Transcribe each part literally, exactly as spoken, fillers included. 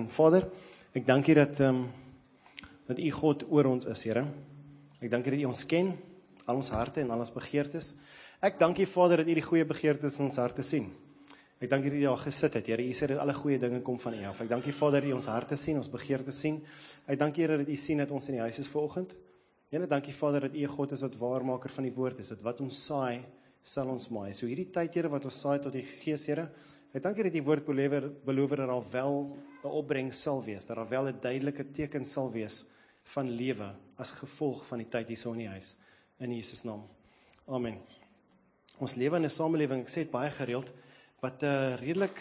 Vader, ek dank U dat, um, dat U God oor ons is, Here. Ek dank U dat U ons ken, al ons harte en al ons begeertes. Ek dank U, Vader, dat U die goeie begeertes in ons harte sien. Ek dank U dat U daar gesit het, Here. U sê dat alle goeie dinge kom van U af. Ek dank U, Vader, dat U ons harte sien, ons begeertes sien. Ek dank U, Here, dat U sien dat ons in die huis is vanoggend. Here, dank U, Vader, dat U 'n God is wat waarmaker van die woord is, dat wat ons saai, sal ons maai. So hierdie tyd, Here, wat ons saai tot die Gees, Here, ek dank U dat die woord beloof, beloof dat daar wel 'n opbreng sal wees, dat daar wel 'n duidelike teken sal wees van lewe as gevolg van die tyd hierso in die huis. In Jesus naam. Amen. Ons lewe in 'n samelewing, ek sê dit baie gereeld, wat uh, redelik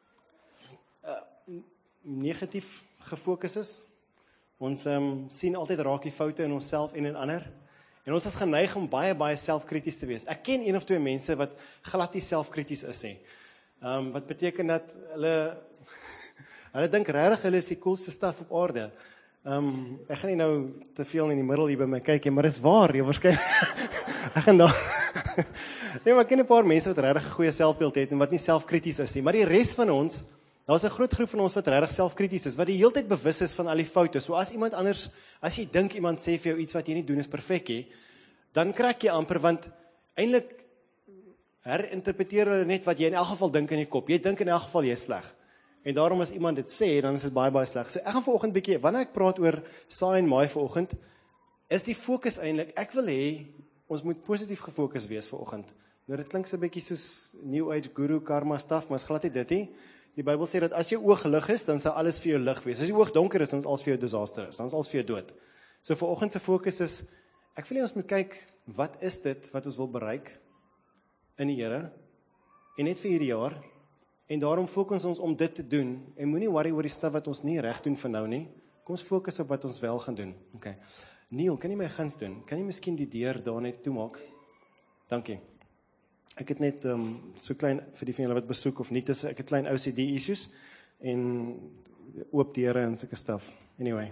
uh, negatief gefokus is. Ons um, sien altyd raak die foute in onsself en in ander. En ons is geneig om baie, baie selfkrities te wees. Ek ken een of twee mense wat glad nie selfkrities is nie. Um, wat beteken dat hulle, hulle dink regtig hulle is die coolste staf op aarde. Um, ek gaan nie nou te veel in die middel hier by my kyk, maar is waar, jy waarskynlik. ek gaan daar. nee, maar ek ken 'n paar mense wat regtig 'n goeie selfbeeld het en wat nie selfkrities is nie. Maar die res van ons, daar's 'n groot groep van ons wat regtig selfkrities is, wat die hele tyd bewus is van al die foute. So as iemand anders, as jy dink iemand sê vir jou iets wat jy nie doen is perfek nie, dan krak jy amper, want eintlik herinterpreteer hulle net wat jy in elk geval dink in die kop. Jy dink in elk geval jy is sleg. En daarom as iemand dit sê, dan is dit baie baie sleg. So ek gaan vanoggend bietjie, wanneer ek praat oor saai en maai vanoggend, is die fokus eintlik, ek wil hê ons moet positief gefokus wees vanoggend. Nou dit klink so 'n bietjie soos New Age guru karma stuff, maar is glad nie dit nie. Die Bybel sê dat as jou oog lig is, dan sal alles vir jou lig wees. As jou oog donker is, dan is alles vir jou disaster is, dan is alles vir jou dood. So vanoggend se fokus is, ek wil hê ons moet kyk, wat is dit wat ons wil bereik in die Here, en net vir hierdie jaar, en daarom fokus ons om dit te doen, en moenie worry oor die stuff wat ons nie reg doen vir nou nie, kom ons fokus op wat ons wel gaan doen. Okay. Neil, kan jy my 'n guns doen? Kan jy miskien die deur daar net toemaak? Dankie. Ek het net um, so klein, vir die van julle wat besoek of nie, is, ek het klein O C D issues, en oop deure en sulke stuff. Anyway.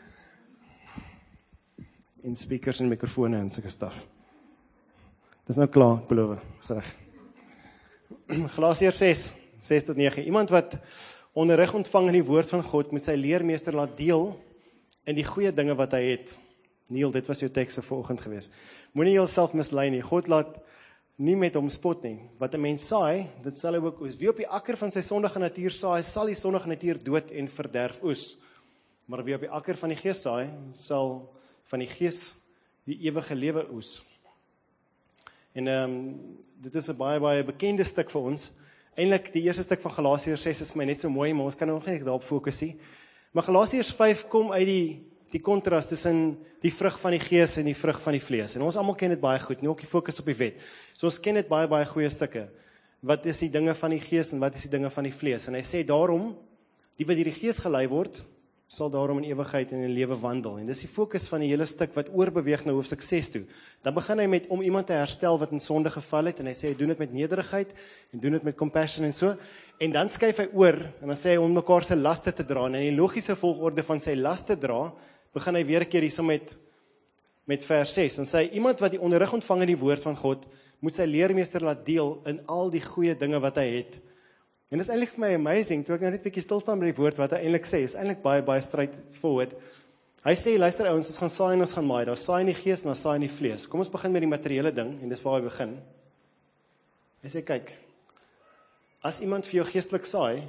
En speakers en mikrofone en sulke stuff. Dis nou klaar, ek beloof, is reg. Galasiërs ses, ses tot nege. Iemand wat onderrig ontvang in die woord van God, met sy leermeester laat deel in die goeie dinge wat hy het. Neil, dit was jou teks vir vanoggend gewees. Moenie jouself mislei nie. God laat nie met hom spot nie. Wat 'n mens saai, dit sal hy ook oes. Wie op die akker van sy sondige natuur saai, sal die sondige natuur dood en verderf oes. Maar wie op die akker van die Gees saai, sal van die Gees die ewige lewe oes. En um, dit is 'n baie baie bekende stuk vir ons. Eintlik die eerste stuk van Galasiërs ses is vir my net so mooi, maar ons kan nog nie daarop fokus nie. Maar Galasiërs vyf kom uit die die kontras tussen die vrug van die Gees en die vrug van die vlees. En ons almal ken dit baie goed, nie ook die fokus op die wet. So ons ken dit baie baie goeie stukke. Wat is die dinge van die Gees en wat is die dinge van die vlees? En hy sê daarom, die wat deur die Gees gelei word, sal daarom in ewigheid en in lewe wandel. En dis die fokus van die hele stuk wat oorbeweeg na hoofstuk ses toe. Dan begin hy met om iemand te herstel wat in sonde geval het, en hy sê hy doen dit met nederigheid en doen dit met compassion en so. En dan skuif hy oor en dan sê hy om mekaar se laste te dra. En in die logiese volgorde van sy laste dra, begin hy weer 'n keer hierso met met vers ses. Dan sê hy iemand wat die onderrig ontvang in die woord van God, moet sy leermeester laat deel in al die goeie dinge wat hy het. En dit is eintlik vir my amazing, toe ek nou net 'n bietjie stil staan by die woord wat hy eintlik sê, is eintlik baie baie straightforward. Hy sê, luister ouens, ons gaan saai en ons gaan maai. Daar's saai in die Gees en daar's saai in die vlees. Kom ons begin met die materiële ding, en dis waar hy begin. Hy sê, kyk, as iemand vir jou geestelik saai,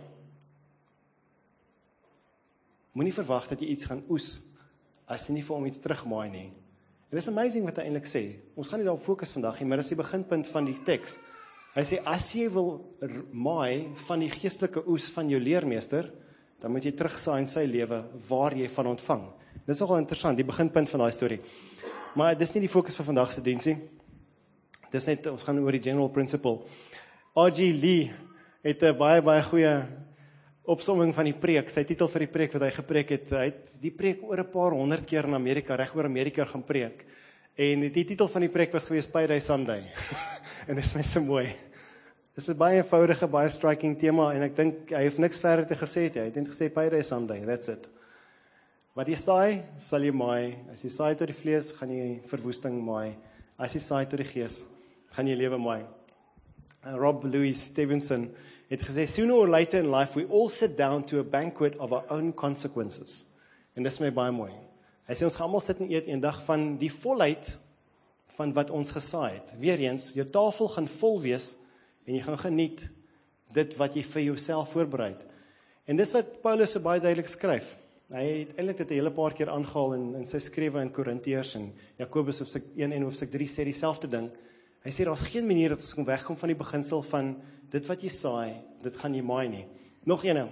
moenie verwag dat jy iets gaan oes, as jy nie vir hom iets terugmaai nie. En dis amazing wat hy eintlik sê. Ons gaan nie daarop fokus vandag nie, maar dis die beginpunt van die teks. Hy sê, as jy wil maai van die geestelike oes van jou leermeester, dan moet jy terugsaai in sy lewe waar jy van ontvang. Dis nogal interessant, die beginpunt van daai storie. Maar dis nie die fokus van vandag se diens nie. Dis net, ons gaan oor die general principle. R G Lee het 'n baie baie goeie opsomming van die preek, sy titel vir die preek wat hy gepreek het. Hy het die preek oor 'n paar honderd keer in Amerika, reg oor Amerika gaan preek. En die titel van die preek was gewees Payday Sunday. En dit is my so mooi. Dis 'n baie eenvoudige, baie striking tema, en ek dink hy het niks verder te gesê het. Hy het net gesê Payday Sunday, that's it. Wat jy saai, sal jy maai. As jy saai tot die vlees, gaan jy verwoesting maai. As jy saai tot die Gees, gaan jy lewe maai. Rob Louis Stevenson het gesê, sooner or later in life, we all sit down to a banquet of our own consequences. En dis my baie mooi. Hy sê, ons gaan almal sit en eet een dag van die volheid van wat ons gesaai het. Weereens, jou tafel gaan vol wees, en jy gaan geniet dit wat jy vir jouself voorbereid. En dis wat Paulus so baie duidelik skryf. Hy het eintlik dit 'n hele paar keer aangehaal in, in sy skrewe in Korintiërs en Jakobus hoofstuk een en hoofstuk drie sê dieselfde ding. Hy sê daar's geen manier dat ons kan wegkom van die beginsel van dit wat jy saai, dit gaan jy maai nie. Nog ene.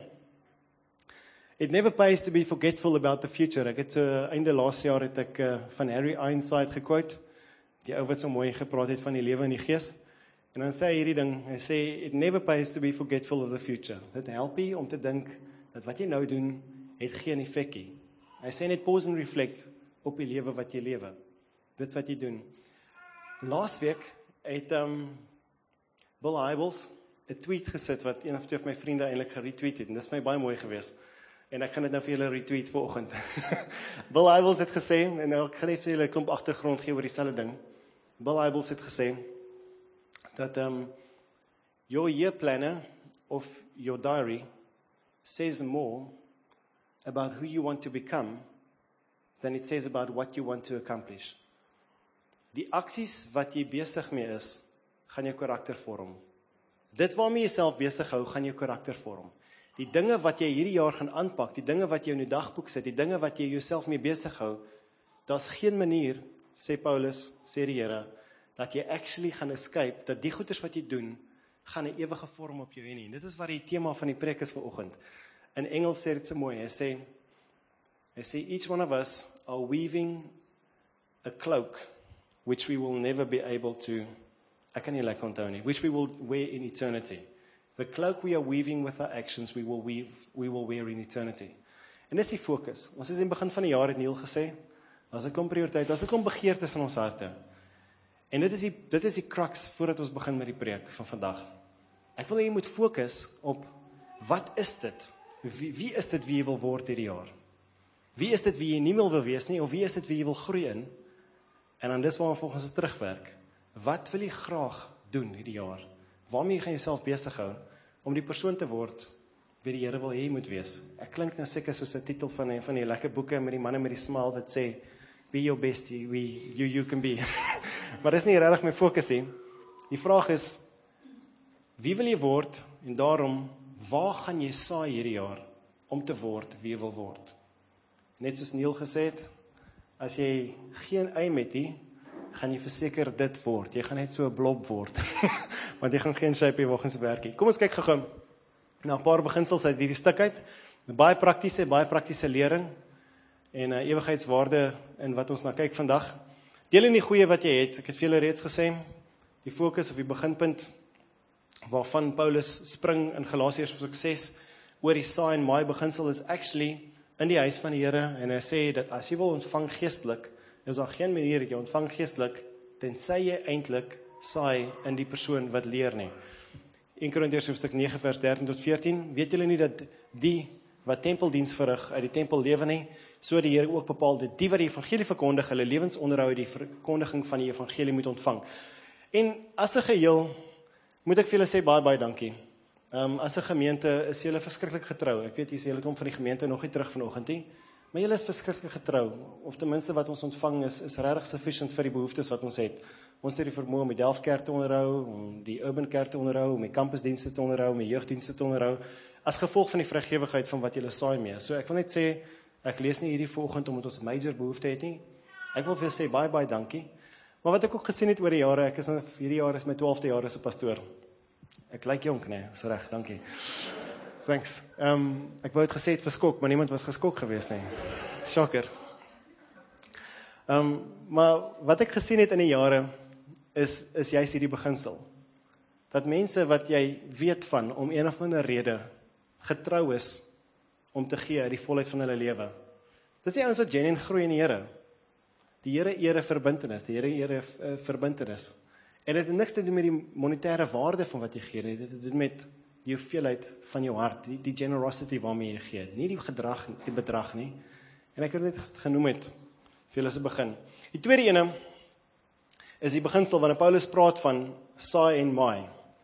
It never pays to be forgetful about the future. Ek het so einde laas jaar het ek uh, van Harry Ironside gequote, die ou wat so mooi gepraat het van die lewe in die gees. En dan sê hy hierdie ding, hy sê, it never pays to be forgetful of the future. Dit help jy om te dink, dat wat jy nou doen, het geen effekie. Hy sê net pause and reflect op die lewe wat jy lewe. Dit wat jy doen. Laas week het um, Bill Hybels 'n tweet gesit, wat een of twee van my vriende eintlik geretweet het, en dit is my baie mooi geweest. En ek gaan dit nou vir julle retweet vanoggend. Bill Hybels het gesê, en ek gaan net vir julle 'n klomp agtergrond gee oor dieselfde ding. Bill Hybels het gesê, dat um, your year planner of your diary says more about who you want to become than it says about what you want to accomplish. Die aksies wat jy besig mee is, gaan jou karakter vorm. Dit waarmee jy self besig hou, gaan jou karakter vorm. Die dinge wat jy hierdie jaar gaan aanpak, die dinge wat jy in jou dagboek sit, die dinge wat jy jouself mee besig hou, daar's geen manier, sê Paulus, sê die Here, dat jy actually gaan escape, dat die goeders wat jy doen, gaan 'n ewige vorm op jou hê nie. Dit is wat die tema van die preek is vanoggend. In Engels sê dit so mooi, hy sê, hy sê, each one of us are weaving a cloak, which we will never be able to, ek kan nie lekker onthou nie, which we will wear in eternity. The cloak we are weaving with our actions, we will weave, we will wear in eternity. En dis die fokus. Ons is in die begin van die jaar het Neil gesê, as ek kom prioriteit, as ek kom begeertes in ons harte. En dit is die, dit is die crux voordat ons begin met die preek van vandag. Ek wil hê jy moet fokus op, wat is dit? Wie, wie is dit wie jy wil word hierdie jaar? Wie is dit wie jy nie meer wil wees nie, of wie is dit wie jy wil groei in? En dan dis waar ons volgens terugwerk. Wat wil jy graag doen hierdie jaar? Waarmee gaan jy jouself besig hou, om die persoon te word, wie die Here wil hê jy moet wees? Ek klink nou seker soos 'n titel van die, van die lekker boeke, met die manne met die smile, wat sê, be your best, we, you, you can be. Maar dis nie regtig my fokus nie. Die vraag is, wie wil jy word, en daarom, waar gaan jy saai hierdie jaar, om te word wie jy wil word? Net soos Neil gesê het, as jy geen aim het nie, gaan jy verseker dit word. Jy gaan net so 'n blob word. Want jy gaan geen shape hê volgens werk nie. Kom ons kyk gou-gou na 'n paar beginsels uit hierdie stuk uit. Baie praktiese, baie praktiese lering en 'n uh, ewigheidswaarde in wat ons na kyk vandag. Deel in die goeie wat jy het. Ek het vir julle reeds gesê, die fokus of die beginpunt waarvan Paulus spring in Galasiërs hoofstuk ses oor die saai en maai beginsel is actually in die huis van die Here, en hy sê dat as jy wil ontvang geestelik, is daar geen manier dat jy ontvang geestelik, tensy jy eintlik saai in die persoon wat leer nie. Eerste Korintiërs hoofstuk nege vers dertien tot veertien, weet julle nie dat die wat tempeldiens verrig uit die tempel lewe nie, so die Here ook bepaal dat die wat die evangelie verkondig, hulle lewensonderhou die verkondiging van die evangelie moet ontvang. En as 'n geheel, moet ek vir julle sê baie baie dankie. Um, as 'n gemeente is julle verskriklik getrou. Ek weet, jy sê julle kom van die gemeente nog nie terug vanoggend nie, maar julle is verskriklik getrou, of ten minste wat ons ontvang is, is regtig sufficient vir die behoeftes wat ons het. Ons het die vermoë om die Delfkerk te onderhou, om die Urban Kerk te onderhou, om die campusdienste te onderhou, om die jeugdienste te onderhou, as gevolg van die vrygewigheid van wat julle saai mee. So ek wil net sê, ek lees nie hierdie vanoggend omdat ons 'n major behoefte het nie. Ek wil vir sê baie baie dankie. Maar wat ek ook gesien het oor die jare, ek is nou hierdie jaar is my twaalfde jaar as 'n pastoor. Ek lyk jonk, nee, is reg, dankie. Thanks. Um, ek wou het gesê het verskok, maar niemand was geskok geweest nie. Shocker. Um, maar wat ek gesien het in die jare, is, is juist hierdie beginsel. Dat mense wat jy weet van, om een of ander rede, getrou is, om te gee uit die volheid van hulle lewe. Dis die ouens wat genuine groei in die Here. Die Here ere verbintenis, die Here ere uh, verbintenis. En dit het niks te doen met die monetêre waarde van wat jy gee, dit het te doen met die hoeveelheid van jou hart, die, die generosity waarmee jy gee, nie die gedrag, die bedrag nie. En ek het dit genoem het, vir julle se begin. Die tweede ene, is die beginsel wanneer Paulus praat van saai en maai.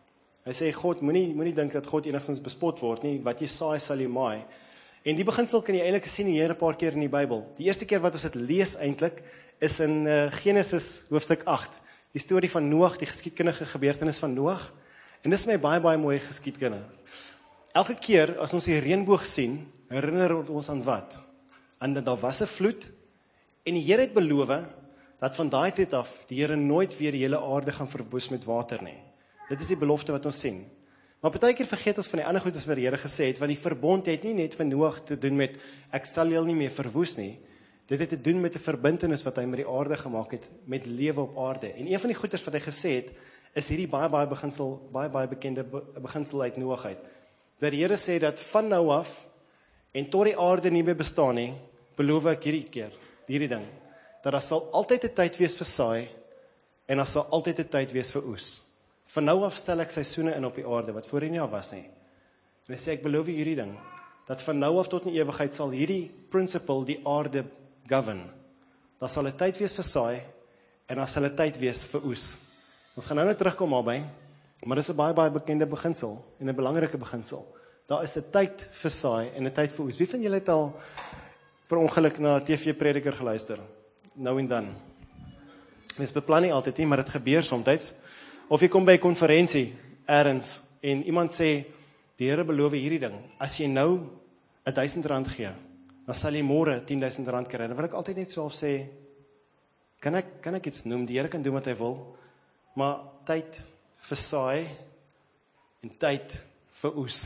Hy sê, God, moenie moenie dink dat God enigstens bespot word nie, wat jy saai sal jy maai. En die beginsel kan jy eintlik sien hier 'n paar keer in die Bybel. Die eerste keer wat ons dit lees eintlik, is in uh, Genesis hoofstuk agt, die storie van Noag, die geskiedkundige gebeurtenis van Noag, en dis my baie, baie mooi geskiedkunde. Elke keer as ons die reënboog sien, herinner ons aan wat? Aan dat daar was 'n vloed, en die Here het beloof, dat van daai tyd af, die Here nooit weer die hele aarde gaan verwoes met water nie. Dit is die belofte wat ons sien. Maar partykeer vergeet ons van die ander goed as wat die Here gesê het, want die verbond het nie net vir Noag te doen met, ek sal julle nie meer verwoes nie, dit het te doen met 'n verbintenis wat hy met die aarde gemaak het, met lewe op aarde. En een van die goeders wat hy gesê het, is hierdie baie, baie beginsel, baie, baie bekende beginsel uit Noag uit. Dat die Here sê dat van nou af, en tot die aarde nie meer bestaan nie, beloof ek hierdie keer, hierdie ding, dat daar sal altyd 'n tyd wees vir saai, en daar sal altyd 'n tyd wees vir oes. Van nou af stel ek seisoene in op die aarde, wat voorheen nie al was nie. En hy sê, ek beloof hierdie ding, dat van nou af tot in ewigheid sal hierdie principle die aarde govern. Daar sal 'n tyd wees vir saai, en daar sal 'n tyd wees vir oes. Ons gaan nou net terugkom albei, maar dis 'n baie, baie bekende beginsel, en 'n belangrike beginsel. Daar is 'n tyd vir saai, en 'n tyd vir oes. Wie van julle het al per ongeluk na 'n T V-prediker geluister? Nou en dan. Mens beplan nie altyd nie, maar dit gebeur soms. Of jy kom by 'n konferensie, ergens, en iemand sê, die Here beloof hierdie ding, as jy nou duisend rand gee, dan sal jy môre tien duisend rand kry. Dan wil ek altyd net so half sê, kan ek, kan ek iets noem, die Here kan doen wat hy wil, maar tyd vir saai, en tyd vir oes.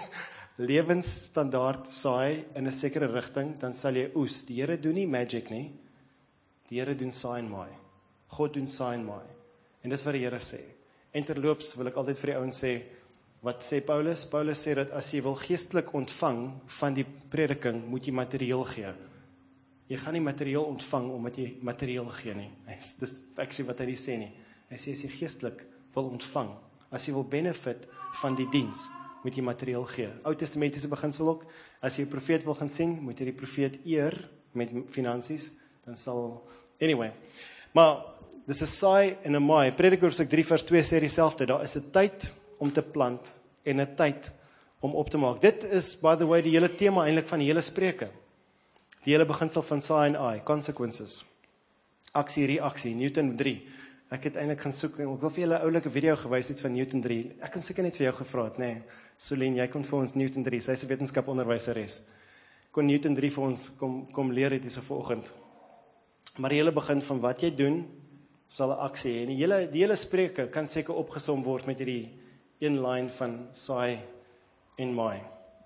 Lewensstandaard saai in 'n sekere rigting, dan sal jy oes. Die Here doen nie magic nie, die Here doen saai en maai. God doen saai en maai. En dis wat die Here sê. En terloops wil ek altyd vir die ouens sê, wat sê Paulus? Paulus sê dat as jy wil geestelik ontvang van die prediking, moet jy materieel gee. Jy gaan nie materieel ontvang omdat jy materieel gee nie. Dis actually wat hy nie sê nie. Hy sê as jy geestelik wil ontvang, as jy wil benefit van die diens, moet jy materieel gee. Ou Testamentiese beginsel ook, as jy 'n profeet wil gaan sien, moet jy die profeet eer met finansies, dan sal, anyway, maar dis 'n saai en 'n maai. Prediker hoofstuk drie vers twee sê dieselfde, daar is 'n tyd om te plant en 'n tyd om op te maak. Dit is, by the way, die hele tema eintlik van die hele Spreuke. Die hele beginsel van saai en aai, consequences. Aksie, reaksie, Newton drie. Ek het eintlik gaan soek, en ek wil vir julle 'n oulike video gewys het van Newton drie. Ek kon seker net vir jou gevra het, nê. Nee, Solien, jy kon vir ons Newton drie, sy is 'n wetenskaponderwyseres. Kon Newton drie vir ons kom kom leer het hierso vanoggend. Maar die hele begin van wat jy doen, sal 'n aksie hê. En die hele die hele Spreuke kan seker opgesom word met hierdie een lyn van saai en maai.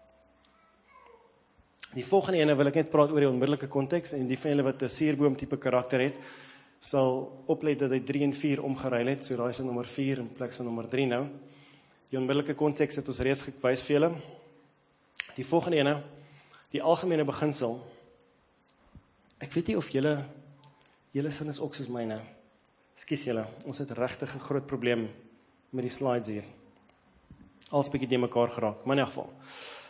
Die volgende ene wil ek net praat oor die onmiddellike konteks, en die van julle wat 'n suurboom tipe karakter het, sal oplet dat hy drie en vier omgeruil het, so daai is nommer vier in plek van nommer drie nou. Die onmiddellike konteks het ons reeds gewys vir julle. Die volgende ene, die algemene beginsel. Ek weet nie of julle julle sin is ook soos myne. Ekskuus julle, ons het regtig 'n groot probleem met die slides hier. Als bietjie de mekaar geraak, maar in elk geval.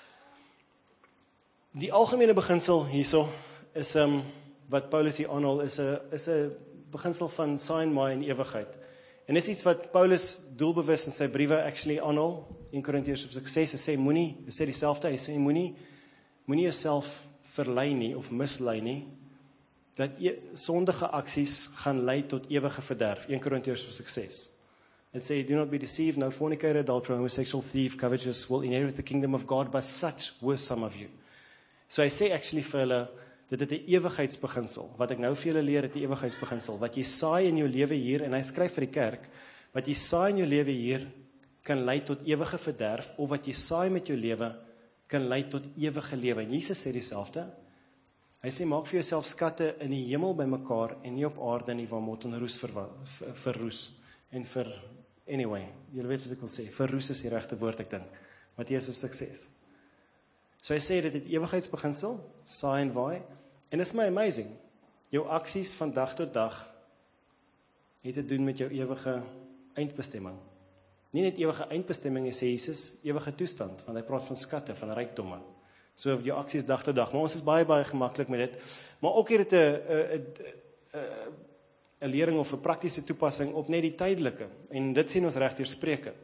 Die algemene beginsel hierso is um, wat Paulus hier aanhaal, is 'n is 'n beginsel van saai en maai in ewigheid. En dis iets wat Paulus doelbewus in sy briewe actually aanhaal, in Korintiërs hoofstuk ses, hy sê moenie, hy sê dieselfde, hy sê moenie moenie jouself verlei nie of mislei nie, dat e- sondige aksies gaan lei tot ewige verderf, een Korintiërs hoofstuk ses. It say, do not be deceived, no fornicator, adulterer, homosexual, thief, covetous will inherit the kingdom of God, but such were some of you. So hy sê actually vir hulle, dit het 'n ewigheidsbeginsel, wat ek nou vir julle leer, het 'n ewigheidsbeginsel, wat jy saai in jou lewe hier, en hy skryf vir die kerk, wat jy saai in jou lewe hier, kan lei tot ewige verderf, of wat jy saai met jou lewe, kan lei tot ewige lewe. En Jesus sê dieselfde, hy sê, maak vir jouself skatte in die hemel bymekaar, en nie op aarde nie, waar mot en roes verwa- ver- verroes, en vir, anyway, julle weet wat ek wil sê, verroes is die regte woord ek dink, Matteus hoofstuk ses. So hy sê, dit het ewigheidsbeginsel, saai en waai, en is my amazing, jou aksies van dag tot dag, het te doen met jou ewige eindbestemming. Nie net ewige eindbestemming, sê Jesus, ewige toestand, want hy praat van skatte, van rykdomme. So jou aksies dag tot dag, maar ons is baie, baie gemaklik met dit, maar ook hier het 'n 'n lering of 'n praktiese toepassing op net die tydelike, en dit sien ons reg deur Spreuke.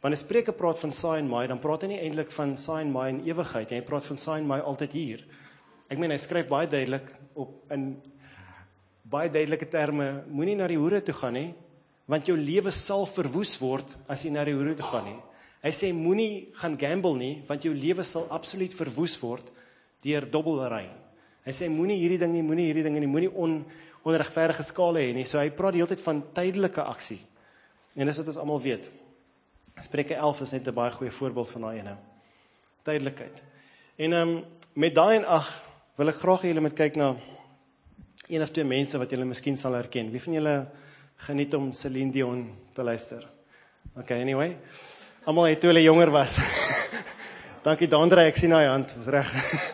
wanneer 'n spreker praat van saai en maai, dan praat hy nie eintlik van saai en maai in ewigheid nie, hy praat van saai en maai altyd hier. Ek meen, hy skryf baie duidelik, op, in baie duidelike terme, moenie na die hoere toe gaan nie, want jou lewe sal verwoes word, as jy na die hoere toe gaan nie. Hy sê, moenie gaan gamble nie, want jou lewe sal absoluut verwoes word, deur dobbelry. Hy sê, moenie hierdie ding nie, moenie hierdie ding nie, moenie on, onregverdige skale hê nie, so hy praat die hele tyd van tydelike aksie, en dis wat ons almal weet. Spreuke elf is net 'n baie goeie voorbeeld van daai ene. Tydelikheid. En um, met daai en ag, wil ek graag hê julle moet kyk na een of twee mense wat julle miskien sal herken. Wie van julle geniet om Celine Dion te luister? Okay, anyway. Almal het toe hulle jonger was. Dankie Dandre, ek sien daai hand, is reg.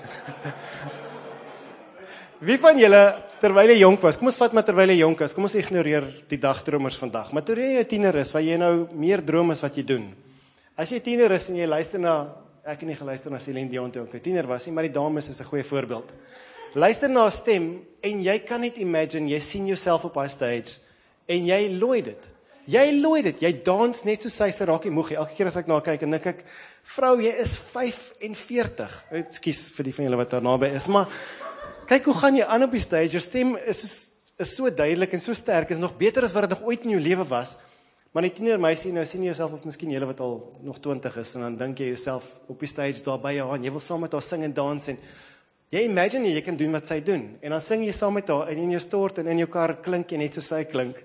Wie van julle, terwyl jy jonk was, kom ons vat maar terwyl jy jonk is, kom ons ignoreer die dagdromers vandag, maar terwyl jy 'n tiener is, waar jy nou meer droom as wat jy doen. As jy tiener is en jy luister na, ek het nie geluister na Celine Dion toe ek 'n tiener was nie, maar die dames is 'n goeie voorbeeld. Luister na haar stem, en jy kan net imagine, jy sien jouself op haar stage, en jy looi dit. Jy looi dit, jy dans net so sy, sy raak nie moeg nie. Elke keer as ek na haar kyk, en dink ek, vrou, jy is vyf en veertig. Ekskuus vir die van julle wat daar naby is, maar kyk hoe gaan jy aan op die stage, jou stem is, is, is so duidelik en so sterk, is nog beter as wat het nog ooit in jou lewe was, maar die tiener meisie, nou sien jy jouself op miskien julle wat al nog twintig is, en dan dink jy jouself op die stage daar by haar, en jy wil saam met haar sing en dans, en jy imagine jy, jy kan doen wat sy doen, en dan sing jy saam met haar, en in jou stort en in jou kar klink jy net so sy klink.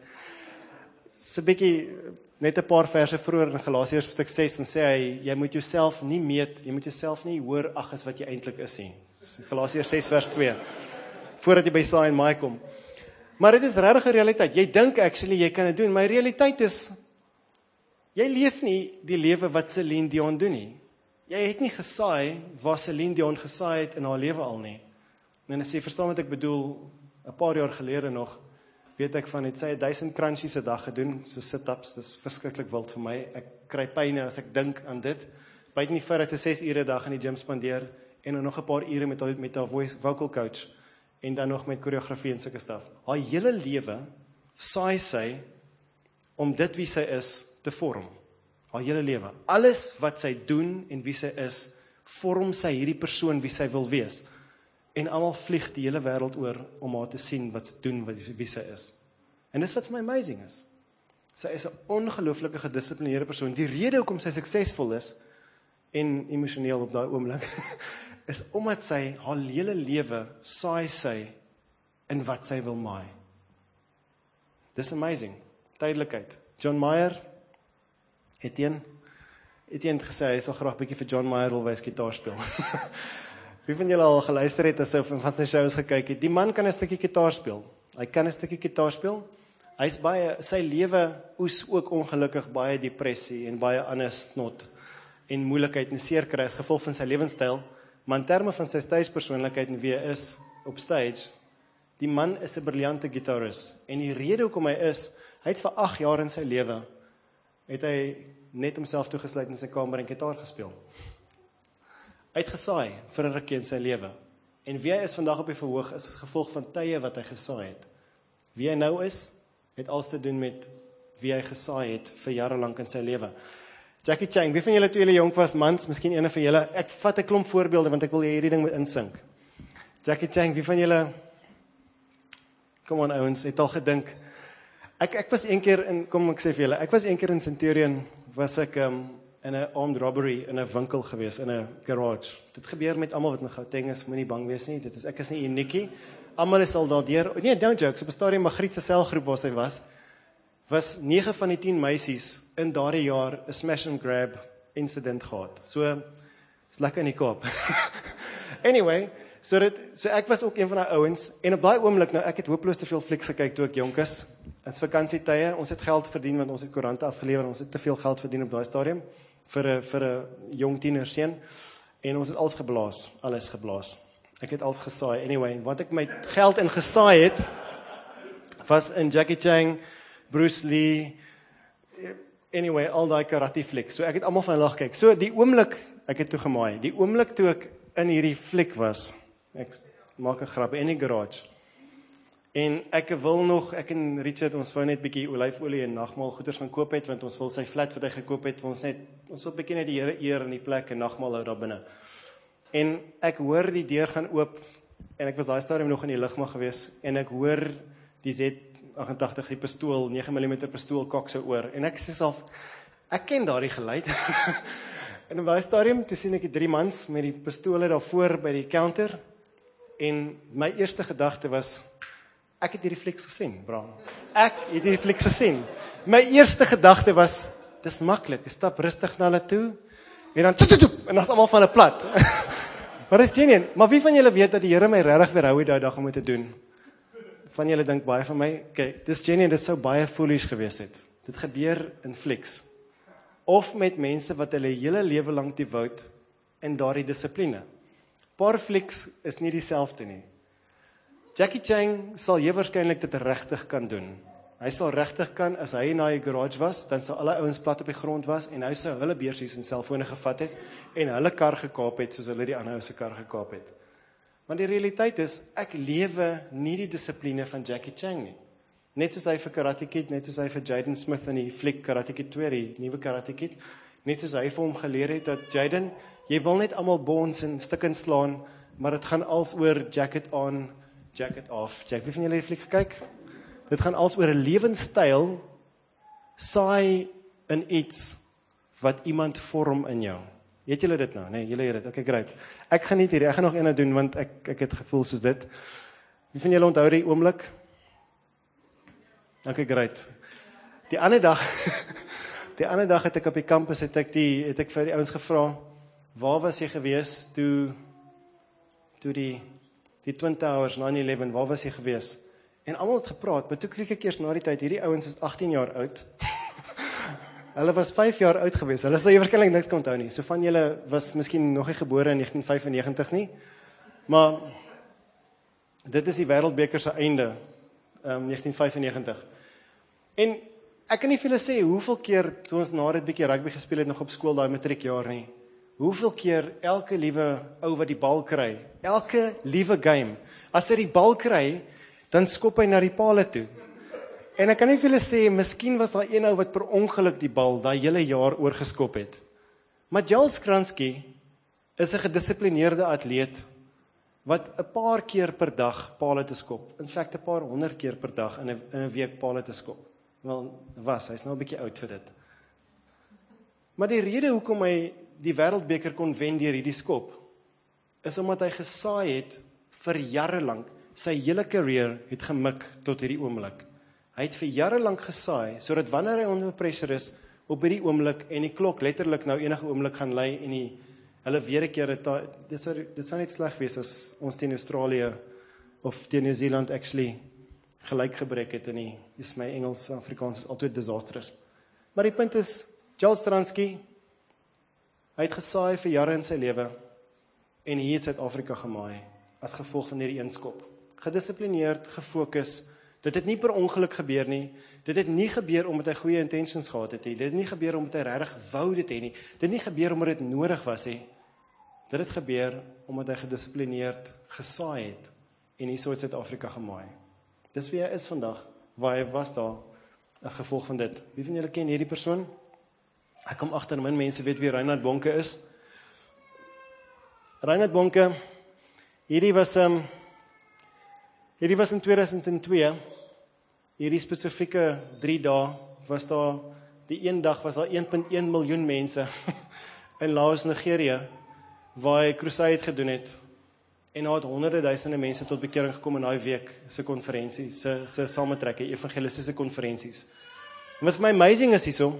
So 'n bietjie, net 'n paar verse vroeër in Galasiërs hoofstuk ses, en sê hy, jy moet jouself nie meet, jy moet jouself nie hoor ag as wat jy eintlik is nie. Galasiërs ses vers twee, voordat jy by saai en maai kom. Maar dit is regtig 'n realiteit, jy dink actually jy kan dit doen, maar die realiteit is, jy leef nie die lewe wat Celine Dion doen nie. Jy het nie gesaai waar Celine Dion gesaai het in haar lewe al nie. En as jy verstaan wat ek bedoel, 'n paar jaar gelede nog, weet ek van, het sy duisend crunchies 'n dag gedoen, so sit-ups, dis verskriklik wild vir my, ek kry pyne as ek dink aan dit, byt nie vir dat sy ses ure 'n dag in die gym spandeer, en dan nog 'n paar ure met haar, met haar voice, vocal coach, en dan nog met choreografie en sulke staf. Haar hele lewe saai sy om dit wie sy is te vorm. Haar hele lewe. Alles wat sy doen en wie sy is, vorm sy hierdie persoon wie sy wil wees. En almal vlieg die hele wêreld oor om haar te sien wat sy doen, wat, wie sy is. En dis wat vir my amazing is. Sy is 'n ongelooflike gedissiplineerde persoon. Die rede hoekom sy suksesvol is, en emosioneel op daai oomblik, is omdat sy haar hele lewe saai sy in wat sy wil maai. Dis amazing. Tydelikheid. John Mayer, Etienne, Etienne het gesê, hy sal graag bietjie vir John Mayer wil wys gitaar speel. Wie van julle al geluister het, as hy van sy shows gekyk het, die man kan 'n stukkie gitaar speel. Hy kan 'n stukkie gitaar speel. Hy's baie, sy lewe oes ook ongelukkig baie depressie en baie ander snot en moeilikheid en seer kry as gevolg van sy lewenstyl, maar in terme van sy stage persoonlikheid en wie hy is op stage, die man is 'n briljante gitarist. En die rede hoekom hy is, hy het vir agt jaar in sy lewe, het hy net homself toegesluit in sy kamer en gitaar gespeel. Hy het gesaai vir 'n rukkie in sy lewe. En wie hy is vandag op die verhoog, is as gevolg van tye wat hy gesaai het. Wie hy nou is, het alles te doen met wie hy gesaai het vir jare lank in sy lewe. Jackie Chan, wie van julle toe julle jonk was, mans, miskien ene van julle, ek vat 'n klomp voorbeelde, want ek wil hierdie ding moet insink. Jackie Chan, wie van julle, kom aan ouens, het al gedink, ek, ek was een keer in, kom ek sê vir julle, ek was een keer in Centurion, was ek um, in 'n armed robbery, in 'n winkel gewees, in 'n garage. Dit gebeur met almal wat in Gauteng is, moenie bang wees nie, dit is, ek is nie uniekie, almal is al daardeur, nee, don't jokes, op 'n stadium Magriet se selgroep waar sy was, was nege van die tien meisies in daardie jaar 'n smash and grab incident gehad. So, is lekker in die Kaap. Anyway, so, dit, so ek was ook een van die ouens, en op daai oomblik, nou ek het hopeloos te veel flieks gekyk toe ek jonk is, as vakansietye, ons het geld verdien, want ons het koerante afgelewer, ons het te veel geld verdien op daai stadium, vir 'n vir 'n jong tienerseun, en ons het alles geblaas, alles geblaas. Ek het alles gesaai. Anyway, wat ek my geld in gesaai het, was in Jackie Chan, Bruce Lee, anyway, al daai karate fliek. So ek het almal van hulle gekyk. So die oomblik, ek het toe gemaai, die oomblik toe ek in hierdie fliek was, ek maak 'n grap, in die garage, En ek wil nog, ek en Richard, ons wou net bietjie olyfolie en nagmaal goeders gaan koop het, want ons wil sy flat wat hy gekoop het, ons net, ons wil bietjie net die Here eer in die plek en nagmaal hou daar binne. En ek hoor die deur gaan oop, en ek was daai stadium nog in die lugmag gewees, en ek hoor die Z agentagtig, die pistool, nege millimeter pistool kak sy oor, en ek sê self, ek ken daardie geluid. En op daai stadium, toe sien ek die drie mans met die pistole daarvoor by die counter, en my eerste gedagte was, ek het hierdie flieks gesien, bra. Ek het hierdie flieks gesien. My eerste gedagte was, dis maklik, ek stap rustig na hulle toe, en dan toet, toet, toet, en dan is almal van hulle plat. Maar dis genuine. Maar wie van julle weet dat die Here my regtig weerhou het daai dag om dit te doen? Van julle dink baie van my, okay, dis genuine, dit sou baie foolish gewees het. Dit gebeur in flieks. Of met mense wat hulle hele lewe lank devote in daardie dissipline. Paar flieks is nie dieselfde nie. Jackie Chan sal jy waarskynlik dit regtig kan doen. Hy sal regtig kan, as hy in daai garage was, dan sal alle ouens plat op die grond was, en hy sou hulle beursies en selfone gevat het, en hulle kar gekaap het, soos hulle die ander ou se kar gekaap het. Want die realiteit is, ek lewe nie die dissipline van Jackie Chan nie. Net soos hy vir Karate Kid, net soos hy vir Jaden Smith in die fliek Karate Kid twee, die nuwe Karate Kid, net soos hy vir hom geleer het, dat Jaden, jy wil net almal bons en stukkend slaan, maar dit gaan als oor jacket on, jacket off. Jack, wie van julle die fliek gekyk? Dit gaan als oor 'n lewenstyl, saai in iets, wat iemand vorm in jou. Weet julle dit nou? Nee, julle het dit. Okay, great. Ek gaan nie hierdie, ek gaan nog een doen, want ek, ek het gevoel soos dit. Wie van julle onthou die oomblik? Okay, great. Die ander dag, die ander dag het ek op die campus, het ek, die, het ek vir die ouens gevra, waar was jy gewees, toe, toe die, die Twin Towers, nine eleven, waar was jy gewees? En almal het gepraat, maar toe kyk ek eers na die tyd, hierdie ouens is agttien jaar oud, hulle was vyf jaar oud gewees, hulle sal jy waarskynlik niks kan onthou nie, so van julle was miskien nog nie gebore in negentien vyfennegentig nie, maar, dit is die Wêreldbeker se einde, um, negentien vyfennegentig, en, ek kan nie vir julle sê, hoeveel keer, toe ons na dit bietjie rugby gespeel het, nog op skool, daai matriekjaar nie, hoeveel keer, elke liewe ou wat die bal kry, elke liewe game, as hy die bal kry, dan skop hy na die pale toe. En ek kan nie vir julle sê, miskien was daar een ou wat per ongeluk die bal daai hele jaar oorgeskop het. Maar Giles Kransky is 'n gedissiplineerde atleet wat 'n paar keer per dag pale te skop. In feite 'n paar honderd keer per dag in 'n in 'n week pale te skop. Wel, was, hy's nou 'n bietjie oud vir dit. Maar die rede hoekom hy die Wêreldbeker kon wen deur hierdie skop, is omdat hy gesaai het vir jare lank. Sy hele career het gemik tot hierdie oomblik. Hy het vir jare lank gesaai, sodat wanneer hy onder pressure is, op hierdie oomblik, en die klok letterlik nou enige oomblik gaan lei, en die, hulle weer 'n keer, dit, dit, sou, dit sou net sleg wees, as ons teen Australië, of teen New Zealand actually, gelyk gebreek het, en die, dis my Engels, Afrikaans is altyd disastrous. Maar die punt is, Giles Kransky, hy het gesaai vir jare in sy lewe, en hier het Suid-Afrika gemaai, as gevolg van hierdie eenskop. Gedissiplineerd, gefokus, dit het nie per ongeluk gebeur nie, dit het nie gebeur omdat hy goeie intentions gehad het nie, dit het nie gebeur omdat hy regtig wou dit hê nie, dit het nie gebeur omdat dit nodig was nie, dit het gebeur omdat hy gedissiplineerd gesaai het, en hierso het Suid-Afrika gemaai. Dis wie hy is vandag, waar hy was daar, as gevolg van dit. Wie van julle ken hierdie persoon? Ek kom agter, min mense weet wie Reinhard Bonke is. Reinhard Bonke, hierdie was, um, hierdie was in tweeduisend twee, hierdie spesifieke drie dae, was daar, die een dag was daar een punt een miljoen mense, in Laos, Nigeria, waar hy crusade gedoen het, en daar het honderde duisende mense tot bekering gekom in daai week, se konferensie, se, se samentrekke, evangelistiese konferensies. En wat vir my amazing is hierso,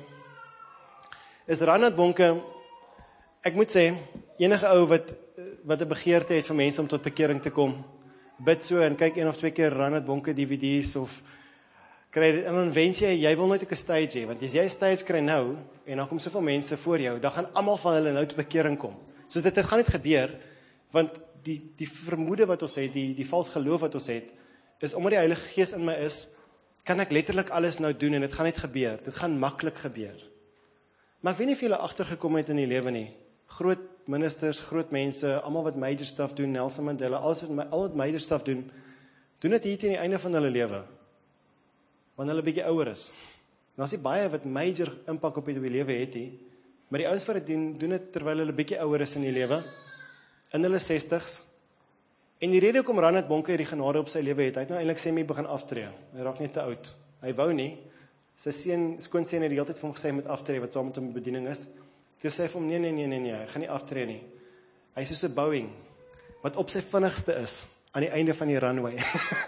is Reinhard Bonke, ek moet sê, enige ou wat, wat 'n begeerte het vir mense om tot bekering te kom, bid so, en kyk een of twee keer Reinhard Bonke D V D's, of kry dit, en dan wens jy, jy wil nooit ook 'n stage hê, want as jy 'n stage kry nou, en dan kom soveel mense voor jou, dan gaan almal van hulle nou tot bekering kom. Soos dit, dit gaan net gebeur, want die, die vermoede wat ons het, die, die vals geloof wat ons het, is omdat die Heilige Gees in my is, kan ek letterlik alles nou doen, en dit gaan net gebeur, dit gaan maklik gebeur. Maar ek weet nie of julle agtergekom het in die lewe nie, groot ministers, groot mense, almal wat major stuff doen, Nelson Mandela, alles wat, al wat major stuff doen, doen dit hier teen die einde van hulle lewe, wanneer hulle bietjie ouer is. En as jy baie wat major impak op die lewe het nie, maar die ouens wat dit doen, doen dit terwyl hulle bietjie ouer is in die lewe, in hulle sestigs. En die rede hoekom Reinhard Bonke hierdie genade op sy lewe het, hy het nou eintlik sê my begin aftree. Hy raak net te oud. Hy wou nie. Sy seun, skoonseun het die hele tyd vir hom gesê hy moet aftree wat saam met hom bediening is. Toe sê hy vir hom nee nee nee nee nee, hy gaan nie aftree nie. Hy is soos 'n Boeing wat op sy vinnigste is aan die einde van die runway.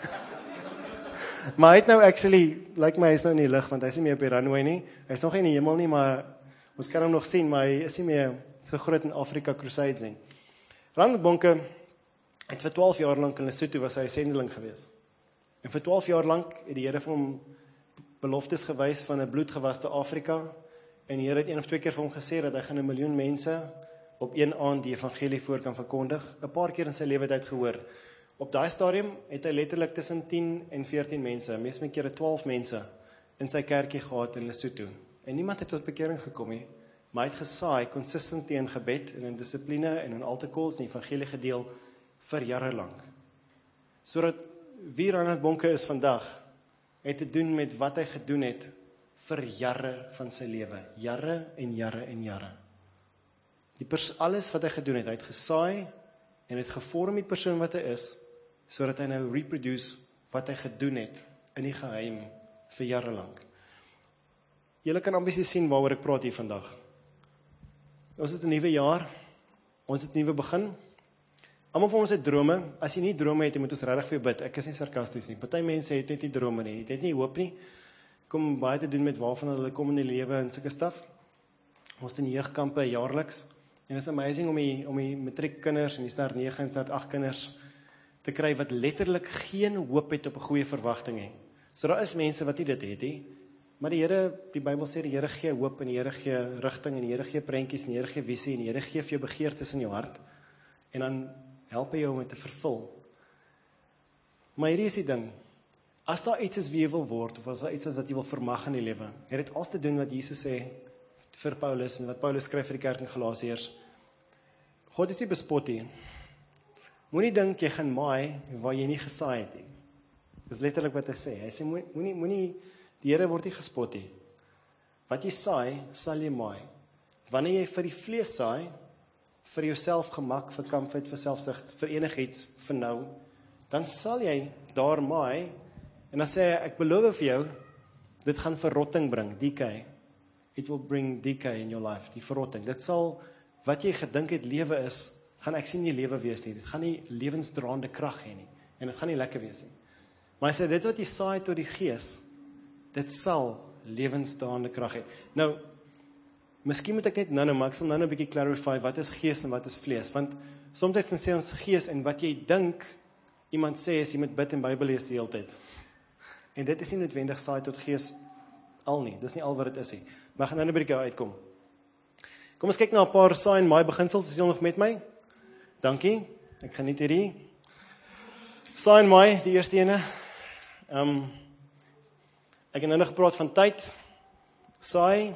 Maar hy het nou actually, lyk like my, hy is nou in die lug, want hy is nie meer op die runway nie. Hy is nog nie in die hemel nie, maar ons kan hom nog sien, maar hy is nie meer so groot in Afrika Crusades nie. Reinhard Bonke het vir twaalf jaar lank in Lesotho was hy 'n sendeling gewees. En vir twaalf jaar lank het die Here vir hom beloftes gewys van 'n bloedgewaste Afrika. En die Here het een of twee keer vir hom gesê dat hy gaan 'n miljoen mense op een aand die evangelie voor kan verkondig. 'n Paar keer in sy lewe het hy dit gehoor. Op daai stadium het hy letterlik tussen tien en veertien mense, meestal kere twaalf mense in sy kerkie gehad in Lesotho. En niemand het tot bekering gekom nie, maar hy het gesaai consistent in gebed en in dissipline en in altakols en evangelie gedeel vir jare lank. Sodat wie Reinhard Bonke is vandag, het te doen met wat hy gedoen het vir jare van sy lewe, jare en jare en jare. Die pers, alles wat hy gedoen het, hy het gesaai en het gevorm die persoon wat hy is, sodat hy nou reproduce wat hy gedoen het in die geheim vir jare lank. Julle kan amper sien waaroor ek praat hier vandag. Ons het 'n nuwe jaar, ons het 'n nuwe begin. Almal van ons het drome. As jy nie drome het, moet ons regtig vir jou bid. Ek is nie sarkasties nie. Party mense het net nie drome nie, het net nie hoop nie. Kom baie te doen met waarvan hulle kom in die lewe en sulke staf. Ons doen jeugkampe jaarliks. En het is amazing om die, om die matriekkinders en die standaard nege en standaard agt kinders te kry wat letterlik geen hoop het op 'n goeie verwagting hê. So daar is mense wat nie dit het nie. Maar die Here, die Bybel sê die Here gee hoop en die Here gee rigting en die Here gee prentjies en die Here gee visie en die Here gee vir jou begeertes in jou hart. En dan help hy jou om dit te vervul. Maar hierdie is die ding. As daar iets is wie jy wil word, of as daar iets is wat jy wil vermag in die lewe, het dit alles te doen wat Jesus sê vir Paulus en wat Paulus skryf vir die kerk in Galasiërs. God is nie bespot nie. Moenie dink jy gaan maai waar jy nie gesaai het nie. Dis letterlik wat hy sê. Hy sê moenie moenie die Here word nie gespot nie. Wat jy saai, sal jy maai. Wanneer jy vir die vlees saai, vir jouself gemak, vir comfort, vir selfsug, vir enigiets, vir nou, dan sal jy daar maai, en dan sê hy, ek beloof vir jou, dit gaan verrotting bring, decay. It will bring decay in your life, die verrotting. Dit sal, wat jy gedink het lewe is, gaan ek sien nie lewe wees nie, dit gaan nie lewensdraande krag hê nie, en dit gaan nie lekker wees nie. Maar hy sê, dit wat jy saai tot die gees, dit sal lewensdraande krag hê. Nou, miskien moet ek net nou nou, maar ek sal nou nou 'n bietjie clarify, wat is gees en wat is vlees, want soms dan sê ons gees, en wat jy dink, iemand sê is, jy moet bid en Bybel lees die hele tyd. En dit is nie noodwendig saai tot gees al nie, dis nie al wat dit is nie. Maar ek gaan nou 'n bietjie uitkom. Kom ons kyk na 'n paar saai en maai beginsels, is jy nog met my? Dankie, ek geniet hierdie. Saai en maai, die eerste ene. Um, ek het nou nog gepraat van tyd. Saai,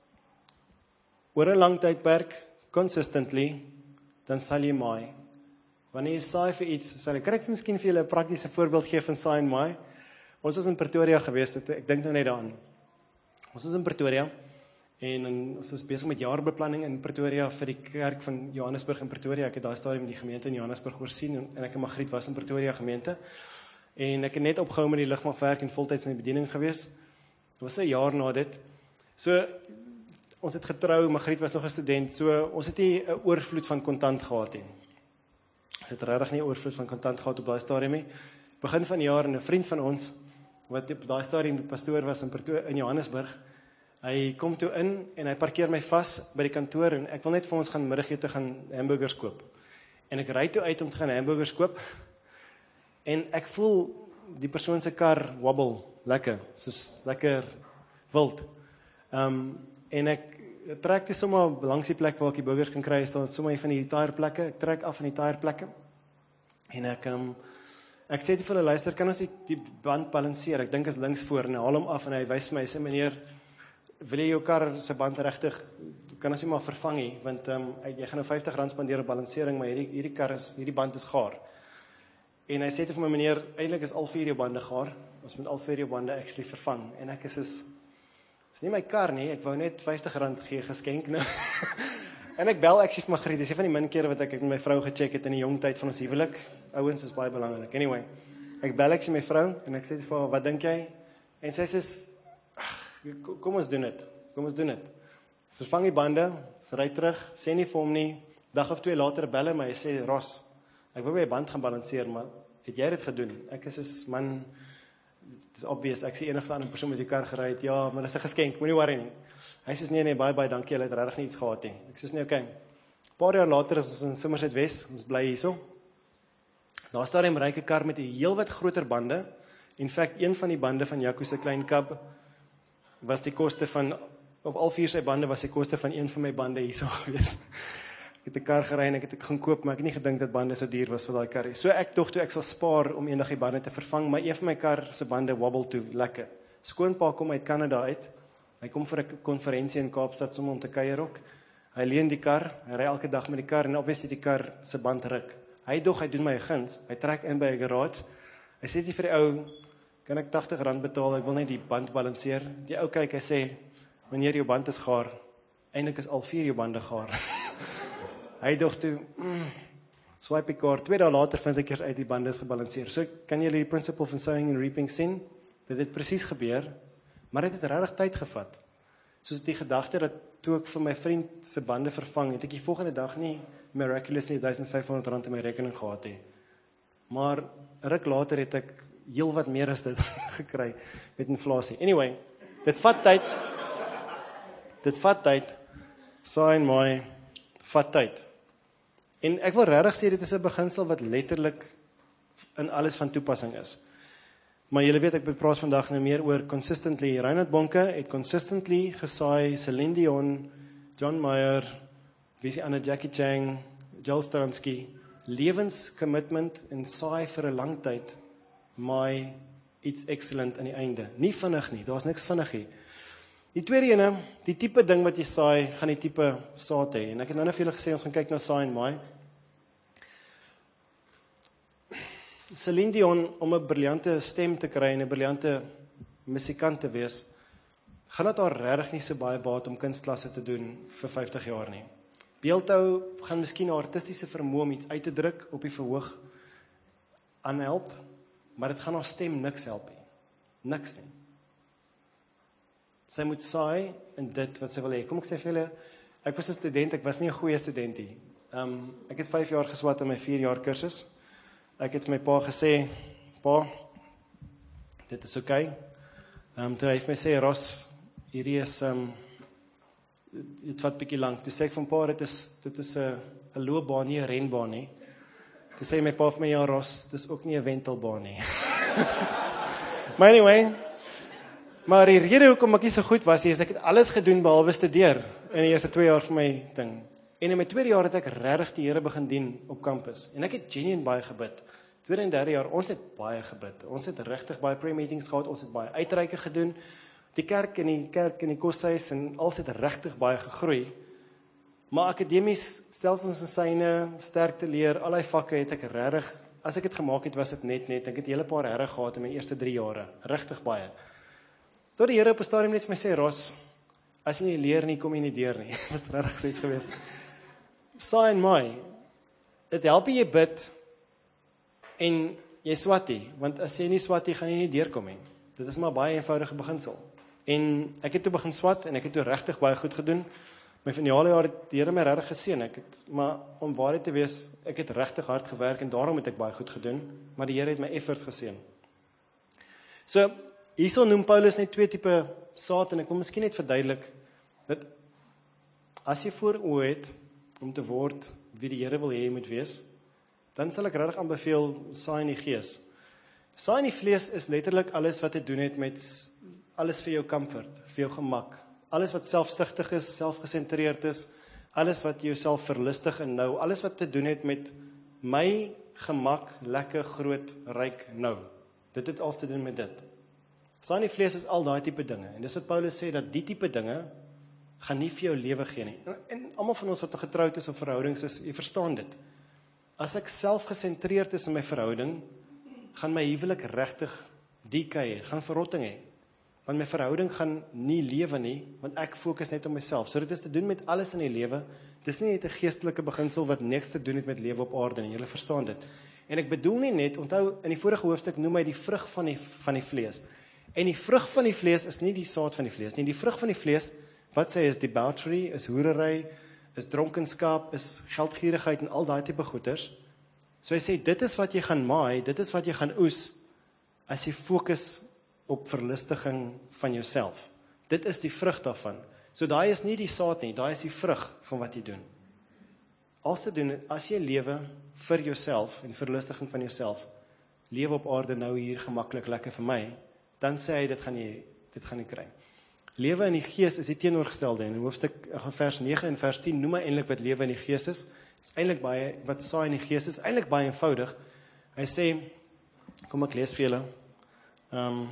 oor 'n lang tydperk, consistently, dan sal jy maai. Wanneer jy saai vir iets, sal ek, kan ek miskien vir julle 'n praktiese voorbeeld gee van saai en maai? Ons was in Pretoria gewees, het, ek dink nou net daaraan. Ons was in Pretoria, en, en ons was besig met jaarbeplanning in Pretoria vir die kerk van Johannesburg in Pretoria. Ek het daai stadium die gemeente in Johannesburg oorsien, en, en ek en Magriet was in Pretoria gemeente. En ek het net opgehou met die ligmagwerk en voltyds in die bediening gewees. Dit was 'n jaar na dit. So, ons het getrou, Magriet was nog 'n student, so ons het nie 'n oorvloed van kontant gehad nie. Ons het regtig nie 'n oorvloed van kontant gehad op daai stadium nie. Begin van die jaar, en 'n vriend van ons, wat op daai stadium die pastoor was in Pretoria, in Johannesburg, hy kom toe in, en hy parkeer my vas by die kantoor, en ek wil net vir ons gaan middagete gaan hamburgers koop. En ek ry toe uit om te gaan hamburgers koop, en ek voel die persoon se kar wobble, lekker, soos lekker wild. Um, en ek trek toe sommer langs die plek waar ek die burgers kan kry, is daar sommer van die tyreplekke, ek trek af van die tyreplekke, en ek, um, ek sê toe vir hulle, luister, kan ons die, die band balanseer, ek dink is links voor, en hy haal hom af, en hy wys my, hy sê, meneer, wil jy jou kar se band regtig, kan ons nie maar vervang nie, want um, jy gaan nou vyftig rand spandeer op balansering, maar hierdie, hierdie kar is, hierdie band is gaar. En hy sê vir my, meneer, eintlik is al vier jou bande gaar, ons moet al vier jou bande actually vervang, en ek is is, is nie my kar nie, ek wou net vyftig rand gee geskenk nou, en ek bel actually vir Margriet, dis een van die min kere wat ek met my vrou gecheck het in die jong tyd van ons huwelik, ouens is baie belangrik, anyway, ek bel actually my vrou, en ek sê vir haar, wat dink jy? En sy sê, kom ons doen dit, kom ons doen dit, so vang die bande, sy ry terug, sê nie vir hom nie, dag of twee later bel hy my, hy sê, Ross, ek wil by die band gaan balanceer, maar het jy dit gedoen? Ek is soos, man, het is obvious, ek is die enigste ander persoon met die kar gery het, ja, maar dit is 'n geskenk, moenie worry nie. Hy sê, nee, nee, baie, baie dankie, hy het regtig nie iets gehad nie. Ek sê, nee, oké. Okay. Paar jaar later is ons in Somerset West, ons bly hierso. Daar staan 'n ryke kar met 'n heel wat groter bande. In fact, een van die bande van Jaco se klein cab was die koste van, op al vier sy bande was die koste van een van my bande hierso gewees. Ek het 'n kar gery en ek het ek gaan koop, maar ek het nie gedink dat bande so duur was vir daai kar. So ek dog toe ek sal spaar om eendag die bande te vervang, maar een van my kar se bande wobble toe, lekker. Skoonpa kom uit Kanada uit. Hy kom vir 'n konferensie in Kaapstad sommer om te kuier ook. Hy leen die kar, hy ry elke dag met die kar en obviously die kar se band ruk. Hy dog hy doen my 'n guns. Hy trek in by 'n garage. Hy sê vir die ou, kan ek tagtig rand betaal, ek wil net die band balanceer. Die ou kyk, hy sê, wanneer jou band is gaar, eintlik is al vier jou bande gaar. Hy dog toe, mm, swipe die kaart, twee dae later vind ek eers uit die bande is gebalanceer. So kan julle die principle van sowing and reaping sien, dit het presies gebeur, maar dit het regtig tyd gevat. Soos die gedagte dat toe ek vir my vriend se bande vervang, het ek die volgende dag nie miraculously duisend vyf honderd rand in my rekening gehad het. Maar 'n ruk later het ek heel wat meer as dit gekry met inflasie. Anyway, dit vat tyd, dit vat tyd, saai en maai, vat tyd. En ek wil regtig sê, dit is 'n beginsel wat letterlik in alles van toepassing is. Maar julle weet, ek praat vandag nou meer oor consistently. Reinhard Bonke het consistently gesaai, Celine Dion, John Mayer, wie is die ander, Jackie Chang, Joel Stransky, lewenscommitment en saai vir 'n lang tyd, maai iets excellent aan die einde. Nie vinnig nie, daar's niks vinnig hier. Die tweede ene, die tipe ding wat jy saai, gaan die tipe saad hê. En ek het nou net vir julle gesê, ons gaan kyk na saai en maai. Celine Dion, om 'n briljante stem te kry en 'n briljante musikant te wees, gaan dit haar regtig nie so baie baat om kunstklasse te doen vir vyftig jaar nie. Beeldhou gaan miskien haar artistiese vermoë om iets uit te druk op die verhoog aanhelp, maar dit gaan haar stem niks help nie. Niks nie. Sy moet saai in dit wat sy wil hê. Kom ek sê vir julle, ek was 'n student, ek was nie 'n goeie student nie. Um, ek het vyf jaar geswat in my vier jaar kursus. Ek het my pa gesê, pa, dit is oké. Okay. Um, toe hy het my sê, Ross, hierdie is, um, dit vat bietjie lank. Toe sê ek van pa, dit is, dit is 'n loopbaan, nie 'n renbaan nie. Toe sê my pa vir my, ja Ross, dit is ook nie 'n wentelbaan nie. Maar anyway, maar die rede hoekom ek nie so goed was, is ek het alles gedoen behalwe studeer in die eerste twee jaar van my ding. En in my tweede jaar het ek regtig die Here begin dien op kampus. En ek het genuine baie gebid. Tweede en derde jaar, ons het baie gebid. Ons het regtig baie prayer meetings gehad, ons het baie uitreike gedoen. Die kerk en die kerk en die koshuis en alles het regtig baie gegroei. Maar akademies, stelsels en syne, sterkte leer, al die vakke het ek regtig, as ek dit gemaak het, was dit net net. Ek het 'n hele paar herre gehad in my eerste drie jare, regtig baie. Tot die Here op 'n stadium net vir my sê, Ross, as jy nie leer nie, kom jy nie deur nie. Dit was regtig so iets gewees. Saai en maai, dit help jy bid en jy swat nie, want as jy nie swat nie, gaan jy nie deurkom nie. Dit is maar baie eenvoudige beginsel. En ek het toe begin swat en ek het toe regtig baie goed gedoen. My finale jaar het die Here my regtig geseën. Ek het, maar om waarheid te wees, ek het regtig hard gewerk en daarom het ek baie goed gedoen, maar die Here het my efforts geseën. So, hierso noem Paulus net twee tipe saad en ek wil miskien net verduidelik dat as jy voor oë het om te word wie die Here wil hê jy moet wees, dan sal ek regtig aanbeveel saai in die gees. Saai in die vlees is letterlik alles wat te doen het met alles vir jou comfort, vir jou gemak, alles wat selfsugtig is, selfgesentreerd is, alles wat jouself verlustig en nou, alles wat te doen het met my gemak, lekker, groot, ryk nou. Dit het alles te doen met dit. Saai in die vlees is al daai tipe dinge, en dis wat Paulus sê, dat die tipe dinge gaan nie vir jou lewe gee nie. En, en almal van ons wat getroud is of verhoudings is, jy verstaan dit. As ek selfgesentreerd is in my verhouding, gaan my huwelik regtig decay hê, gaan verrotting hê. Want my verhouding gaan nie lewe nie, want ek fokus net op myself. So dit is te doen met alles in die lewe. Dis nie net 'n geestelike beginsel wat niks te doen het met lewe op aarde nie. Julle verstaan dit. En ek bedoel nie net, onthou in die vorige hoofstuk noem hy die vrug van die van die vlees. En die vrug van die vlees is nie die saad van die vlees nie. Die vrug van die vlees, wat sê is debauchery, is hoerery, is dronkenskap, is geldgierigheid en al daai tipe goeters. So hy sê dit is wat jy gaan maai, dit is wat jy gaan oes as jy fokus op verlustiging van jouself. Dit is die vrug daarvan. So daai is nie die saad nie, daai is die vrug van wat jy doen. Als te doen, as jy lewe vir jouself en verlustiging van jouself, lewe op aarde nou hier gemaklik lekker vir my, dan sê hy dit gaan jy dit gaan jy kry. Lewe in die gees is die teenoorgestelde en in hoofstuk vers nege en vers tien noem hy eintlik wat lewe in die gees is. Is eintlik baie wat saai in die gees is, eintlik baie eenvoudig. Hy sê, kom ek lees vir julle. Ehm um,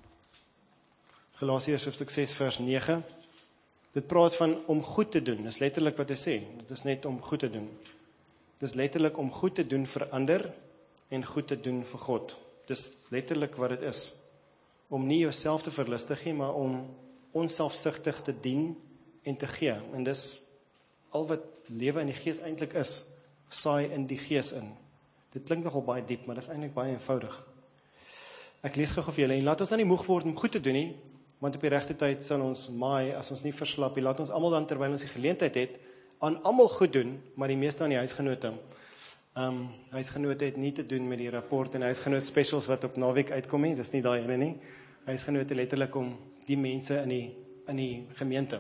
Galasiërs hoofstuk ses vers nege. Dit praat van om goed te doen. Dis letterlik wat hy sê. Dit is net om goed te doen. Dis letterlik om goed te doen vir ander en goed te doen vir God. Dis letterlik wat dit is. Om nie jouself te verlustig nie, maar om onselfsugtig te dien en te gee. En dis al wat lewe in die gees eintlik is, saai in die gees in. Dit klink nogal baie diep, maar dit is eintlik baie eenvoudig. Ek lees gou vir julle, en laat ons dan nie moeg word om goed te doen nie, want op die regte tyd sal ons maai, as ons nie verslap nie, laat ons almal dan, terwyl ons die geleentheid het, aan almal goed doen, maar die meeste aan die huisgenote. Um, huisgenote het nie te doen met die rapport en huisgenoot specials wat op naweek uitkom nie, dis nie daai ene nie. Huisgenote letterlik om die mense in die, in die gemeente.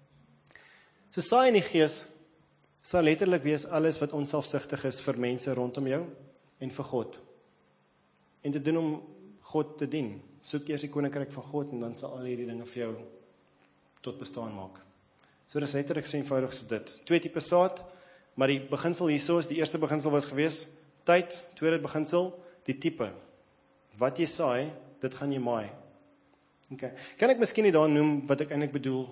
So saai in die gees, sal letterlik wees alles wat onselfsugtig is vir mense rondom jou, en vir God. En te doen om God te dien. Soek eers die koninkryk van God, en dan sal al hierdie dinge vir jou tot bestaan maak. So dis letterlik so eenvoudig so dit. Twee tipe saad, maar die beginsel hierso is, die eerste beginsel was gewees, tyd, tweede beginsel, die tipe. Wat jy saai, dit gaan jy maai. Okay. Kan ek miskien nie daar noem, wat ek eintlik bedoel?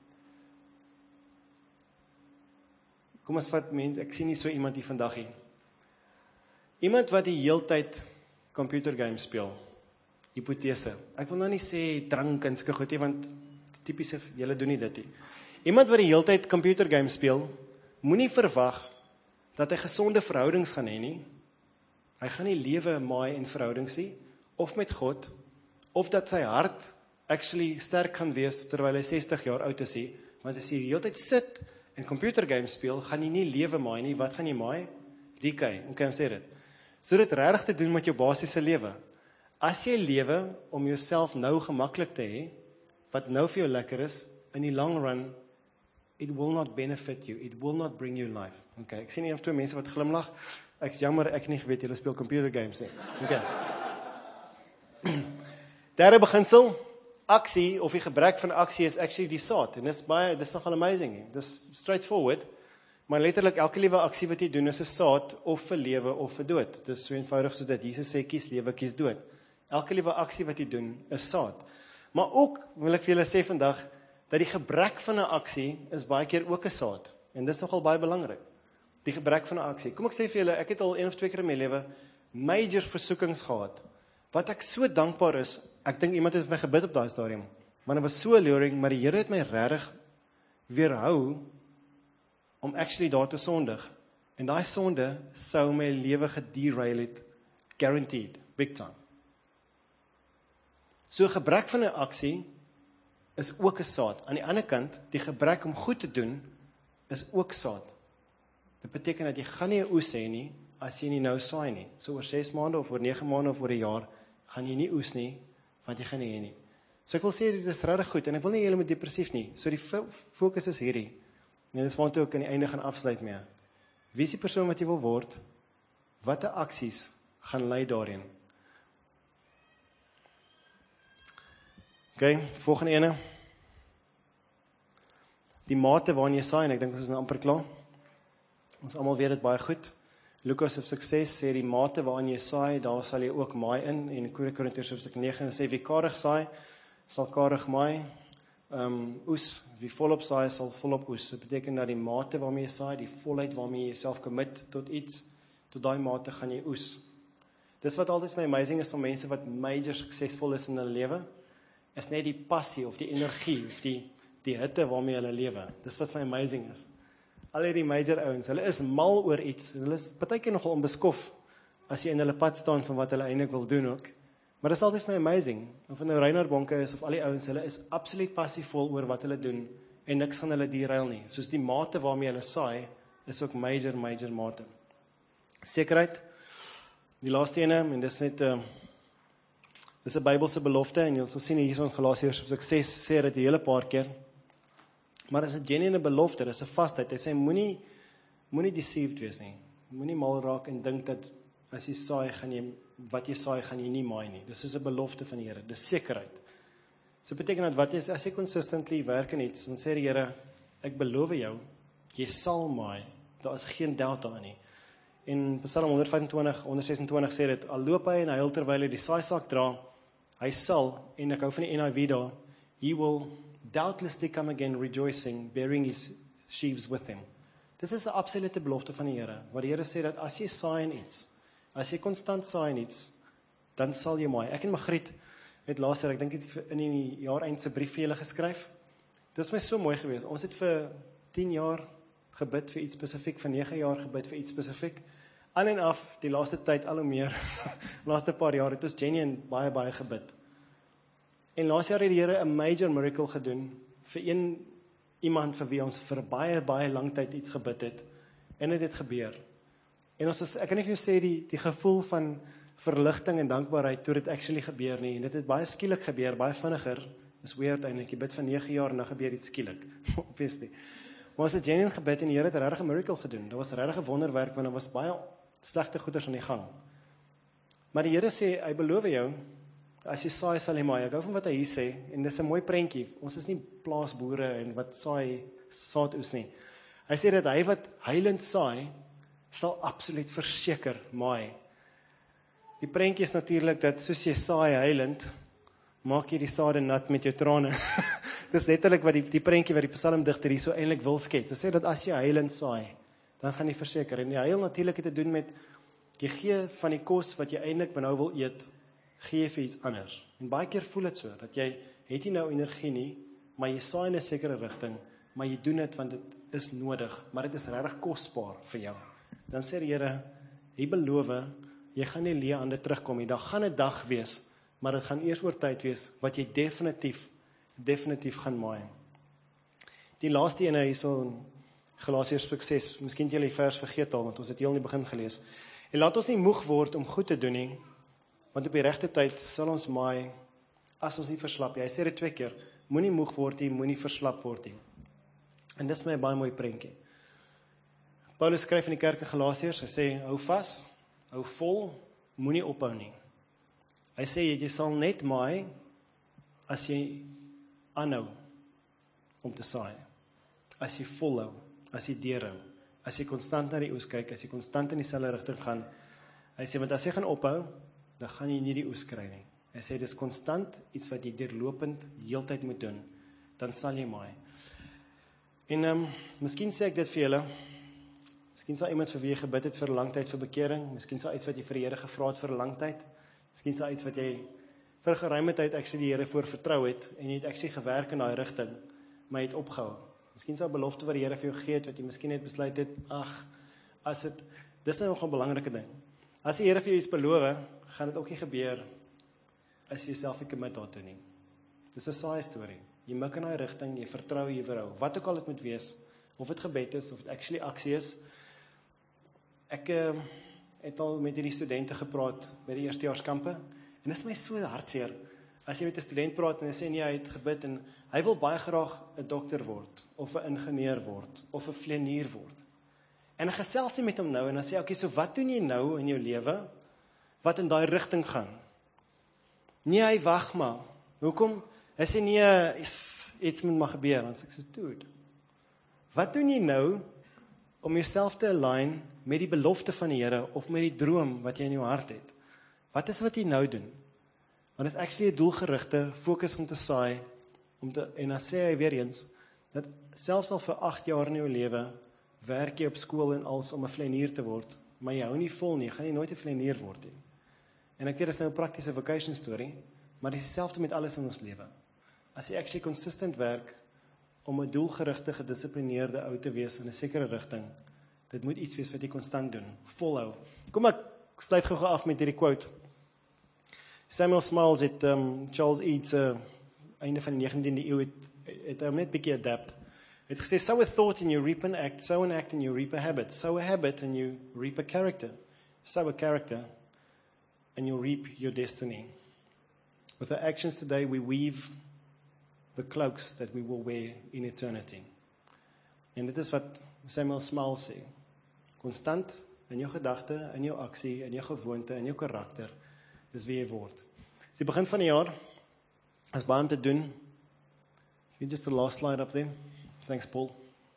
Kom ons vat mens, ek sien nie so iemand hier vandag hier. Iemand wat die heeltyd computer games speel, hypothese. Ek wil nou nie sê drank en sulke goed nie, want typies, julle doen nie dit nie. Iemand wat die heeltyd computer games speel, moenie verwag dat hy gesonde verhoudings gaan hê nie. Hy gaan nie lewe maai in verhoudings nie, of met God, of dat sy hart actually sterk gaan wees terwyl hy sestig jaar oud is nie, want as jy die heeltyd sit en computer games speel, gaan jy nie lewe maai nie. Wat gaan jy maai? Decay. Hoe kan jy sê dit? So dit regtig te doen met jou basiese lewe. As jy lewe om jouself nou gemaklik te hê, wat nou vir jou lekker is, in die long run, it will not benefit you, it will not bring you life. Okay, ek sien een of twee mense wat glimlag, ek is jammer, ek nie geweet, julle speel computer games nie. Okay. Derde beginsel, aksie, of die gebrek van aksie is actually die saad, en dis baie, dis nogal amazing, dis straightforward, maar letterlik elke liewe aksie wat jy doen is 'n saad, of vir lewe, of vir dood. Dis so eenvoudig soos dit, Jesus sê, kies lewe, kies dood. Elke liewe aksie wat jy doen is saad. Maar ook, wil ek vir julle sê vandag, dat die gebrek van 'n aksie is baie keer ook 'n saad, en dis nogal baie belangrik. Die gebrek van 'n aksie. Kom ek sê vir julle, ek het al een of twee keer in my lewe major versoekings gehad, wat ek so dankbaar is. Ek dink iemand het vir my gebid op daai stadium, maar dit was so alluring, maar die Here het my regtig weerhou om actually daar te sondig. En daai sonde sou my lewe gederail het, guaranteed, big time. So gebrek van 'n aksie is ook 'n saad. Aan die ander kant, die gebrek om goed te doen is ook saad. Dit beteken dat jy gaan nie 'n oes hê nie as jy nie nou saai nie. So oor ses maande of oor nege maande of oor 'n jaar gaan jy nie oes nie, want jy gaan nie hê nie. So ek wil sê dit is regtig goed en ek wil nie julle moet depressief nie. So die fokus is hierdie. En dis waartoe ek aan die einde gaan afsluit mee. Wie is die persoon wat jy wil word? Watter aksies gaan lei daarin? Okay, volgende ene. Die mate waarin jy saai, en ek dink ons is nou amper klaar. Ons almal weet dit baie goed. Lukas of sukses sê die mate waarin jy saai, daar sal jy ook maai in. En in tweede Korintiërs hoofstuk nege sê wie karig saai, sal karig maai. Um, oes, wie volop saai, sal volop oes. Dit beteken dat die mate waarmee jy saai, die volheid waarmee jy jouself commit tot iets, tot daai mate gaan jy oes. Dis wat altyd my amazing is van mense wat major suksesvol is in hulle lewe, is net die passie of die energie of die die hitte waarmee hulle lewe. Dis wat my amazing is. Al hierdie major ouens, hulle is mal oor iets, hulle is partykeer nogal onbeskof as jy in hulle pad staan van wat hulle eintlik wil doen ook. Maar dis altyd vir my amazing, of het nou Reinhard Bonke is, of al die ouens, hulle is absoluut passievol oor wat hulle doen, en niks gaan hulle derail nie. Soos die mate waarmee hulle saai, is ook major, major mate. Sekerheid, die laaste ene, en dis net, uh, dis 'n Bybelse belofte, en jy sal sien hier in Galasiërs hoofstuk ses, sê dit 'n hele paar keer, maar dis 'n genuine belofte, dis 'n vastheid, hy sê, moenie, moenie deceived wees nie, moenie mal raak en dink dat, as jy saai, gaan jy, wat jy saai, gaan jy nie maai nie. Dis is 'n belofte van die Here, dis sekerheid. So beteken dat wat jy, as jy consistently werk in iets, dan sê die Here, ek beloof jou, jy sal maai, daar is geen doubt daarin nie. En Psalm honderd vyf-en-twintig, honderd ses en twintig sê dit, al loop hy en huil terwyl hy die saaisak dra, hy sal, en ek hou van die N I V daar, he will doubtlessly come again rejoicing, bearing his sheaves with him. Dis is 'n absolute belofte van die Here, waar die Here sê dat as jy saai in iets, as jy konstant saai in iets, dan sal jy maai. Ek en Magriet het laas jaar, ek dink het in die jaar eind se brief vir julle geskryf. Dit is my so mooi geweest. Ons het vir tien jaar gebid vir iets spesifiek, vir nege jaar gebid vir iets spesifiek. Aan en af, die laaste tyd al hoe meer, laaste paar jaar het ons genuine baie baie gebid. En laas jaar het die Here 'n major miracle gedoen vir een iemand vir wie ons vir baie baie lang tyd iets gebid het, en dit het gebeur. En ons is, ek kan nie vir jou sê die die gevoel van verligting en dankbaarheid toe dit actually gebeur nie, en dit het baie skielik gebeur, baie vinniger, is weird eintlik, jy bid vir nege jaar en dan gebeur iets skielik, obviously. Maar ons het genuine gebid en die Here het 'n regtig 'n miracle gedoen, daar was 'n regtig 'n wonderwerk, want daar was baie slegte goeders aan die gang. Maar die Here sê, hy beloof jou, as jy saai sal jy maai, ek hou van wat hy hier sê, en dis 'n mooi prentjie, ons is nie plaasboere en wat saai saadoes nie. Hy sê dat hy wat heilend saai, sal absoluut verseker maai. Die prentjie is natuurlik dat soos jy saai heilend, maak jy die sade nat met jou trane. Dis letterlik wat die, die prentjie wat die psalmdigter hier so eintlik wil skets. Hy sê dat as jy heilend saai, dan gaan jy verseker. En die heil natuurlik het te doen met, jy gee van die kos wat jy eintlik nou wil eet, gee jy vir iets anders. En baie keer voel dit so, dat jy het nie nou energie nie, maar jy saai in 'n sekere rigting, maar jy doen dit want dit is nodig, maar dit is regtig kosbaar vir jou. Dan sê die Here, hy beloof, jy gaan nie leë hande terugkom nie, daar gaan 'n dag wees, maar dit gaan eers oor tyd wees, wat jy definitief, definitief gaan maai. Die laaste ene hierso in Galasiërs sukses, miskien het julle die vers vergeet al, want ons het heel in die begin gelees. En laat ons nie moeg word om goed te doen nie, want op die regte tyd sal ons maai, as ons nie verslap nie. Hy sê dit twee keer, moenie moeg word nie, moenie verslap word nie. En dis my baie mooi prentjie. Paulus skryf in die kerk in Galasiërs, hy sê, hou vas, hou vol, moenie ophou nie. Hy sê, jy sal net maai, as jy aanhou, om te saai. As jy volhou, as jy deurhou, as jy konstant na die oes kyk, as jy konstant in dieselfde rigting gaan. Hy sê, want as jy gaan ophou, dan gaan jy nie die oes kry nie. Hy sê, dis konstant, iets wat jy deurlopend, heeltyd moet doen, dan sal jy maai. En, um, miskien sê ek dit vir julle, miskien sal iemand vir wie jy gebid het vir 'n lang tyd vir bekering, miskien sal iets wat jy vir die Here gevra het vir 'n lang tyd, miskien sal iets wat jy vir geruime tyd actually die Here voor vertrou het, en jy het actually gewerk in daai rigting, maar jy het opgehou. Miskien sal 'n belofte wat die Here vir jou gegee het, wat jy miskien net besluit het, ag, as dit, dis nou nog 'n belangrike ding. As die Here vir jou iets beloof, gaan dit ook nie gebeur, as jy jouself nie commit daartoe nie. Dis 'n saai storie. Jy mik in daai rigting, jy vertrou, jy verhou. Wat ook al dit moet wees, of dit gebed is, of dit actually aksie is. Ek uh, het al met hierdie studente gepraat by die eerstejaarskampe, en dit is my so hartseer, as jy met 'n student praat en hy sê, nee, hy het gebid, en hy wil baie graag 'n dokter word, of 'n ingenieur word, of 'n vlenier word. En hy gesels nie met hom nou, en dan sê, oké, okay, so wat doen jy nou in jou lewe, wat in daai rigting gaan? Nee, hy wag maar. Hoekom? Hy sê, nee, iets, iets moet maar gebeur, dan sê ek so, dude, wat doen jy nou, om jouself te align met die belofte van die Here, of met die droom wat jy in jou hart het? Wat is wat jy nou doen? Want dit is actually 'n doelgerigte fokus om te saai, om te, en dan sê hy weer eens, dat selfs al vir agt jaar in jou lewe, werk jy op skool en als om 'n vlenier te word, maar jy hou nie vol nie, jy gaan nie nooit 'n vlenier word nie. En ek weet, dit is nou 'n praktiese vacation story, maar dit is dieselfde met alles in ons lewe. As jy actually consistent werk om 'n doelgerigte, gedissiplineerde ou te wees in 'n sekere rigting, dit moet iets wees wat jy konstant doen, volhou. Kom ek sluit gou af met hierdie quote. Samuel Smiles het um, Charles Eads uh, einde van die negentiende eeu het, het hom net bietjie adapt. Het gesê, sow a thought and you reap an act, sow an act and you reap a habit, sow a habit and you reap a character, sow a character and you reap your destiny. With our actions today, we weave the cloaks that we will wear in eternity. En dit is wat Samuel Smiles sê. Konstant in jou gedagte, in jou aksie, in jou gewoonte, in jou karakter, dis wie jy word. Dis die begin van die jaar, is baie om te doen. Just the last slide up there. Thanks, Paul.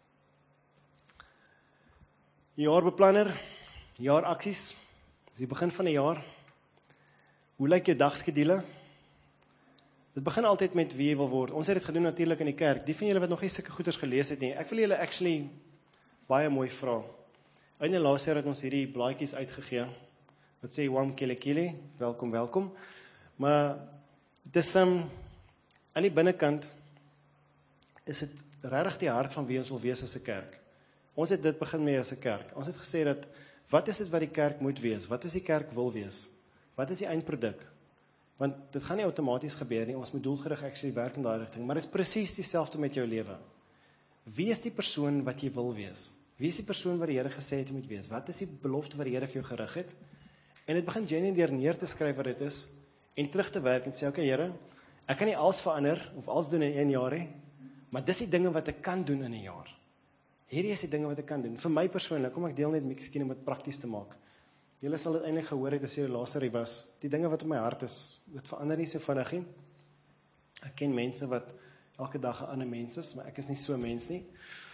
Jaarbeplanner, jaaraksies, dis die begin van die jaar. Hoe lyk jou dagskedule? Dit begin altyd met wie jy wil word. Ons het dit gedoen natuurlik in die kerk. Die van julle wat nog nie sulke goeders gelees het nie, ek wil julle actually baie mooi vra. Einde laas jaar het ons hierdie blaadjies uitgegee, wat sê, Wam Kele Kele, welkom, welkom. Maar, dit is, um, aan die binnekant, is dit regtig die hart van wie ons wil wees as 'n kerk. Ons het dit begin mee as 'n kerk. Ons het gesê dat, wat is dit wat die kerk moet wees? Wat is die kerk wil wees? Wat is die eindproduk? Want dit gaan nie outomaties gebeur nie, ons moet doelgerig actually werk in daai rigting, maar dit is presies dieselfde met jou lewe. Wie is die persoon wat jy wil wees? Wie is die persoon wat die Here gesê het jy moet wees? Wat is die belofte wat die Here vir jou gerig het? En dit begin genuine deur neer te skryf wat dit is, en terug te werk en sê, oké Here, ek kan nie alles verander, of alles doen in een jaar nie, maar dis die dinge wat ek kan doen in een jaar. Hierdie is die dinge wat ek kan doen. Vir my persoonlik, kom ek deel net miskien om dit prakties te maak. Julle sal dit eintlik gehoor het as jy Lasarie was, die dinge wat op my hart is, dit verander nie so vinnig nie. Ek ken mense wat elke dag 'n ander mens is, maar ek is nie so 'n mens nie.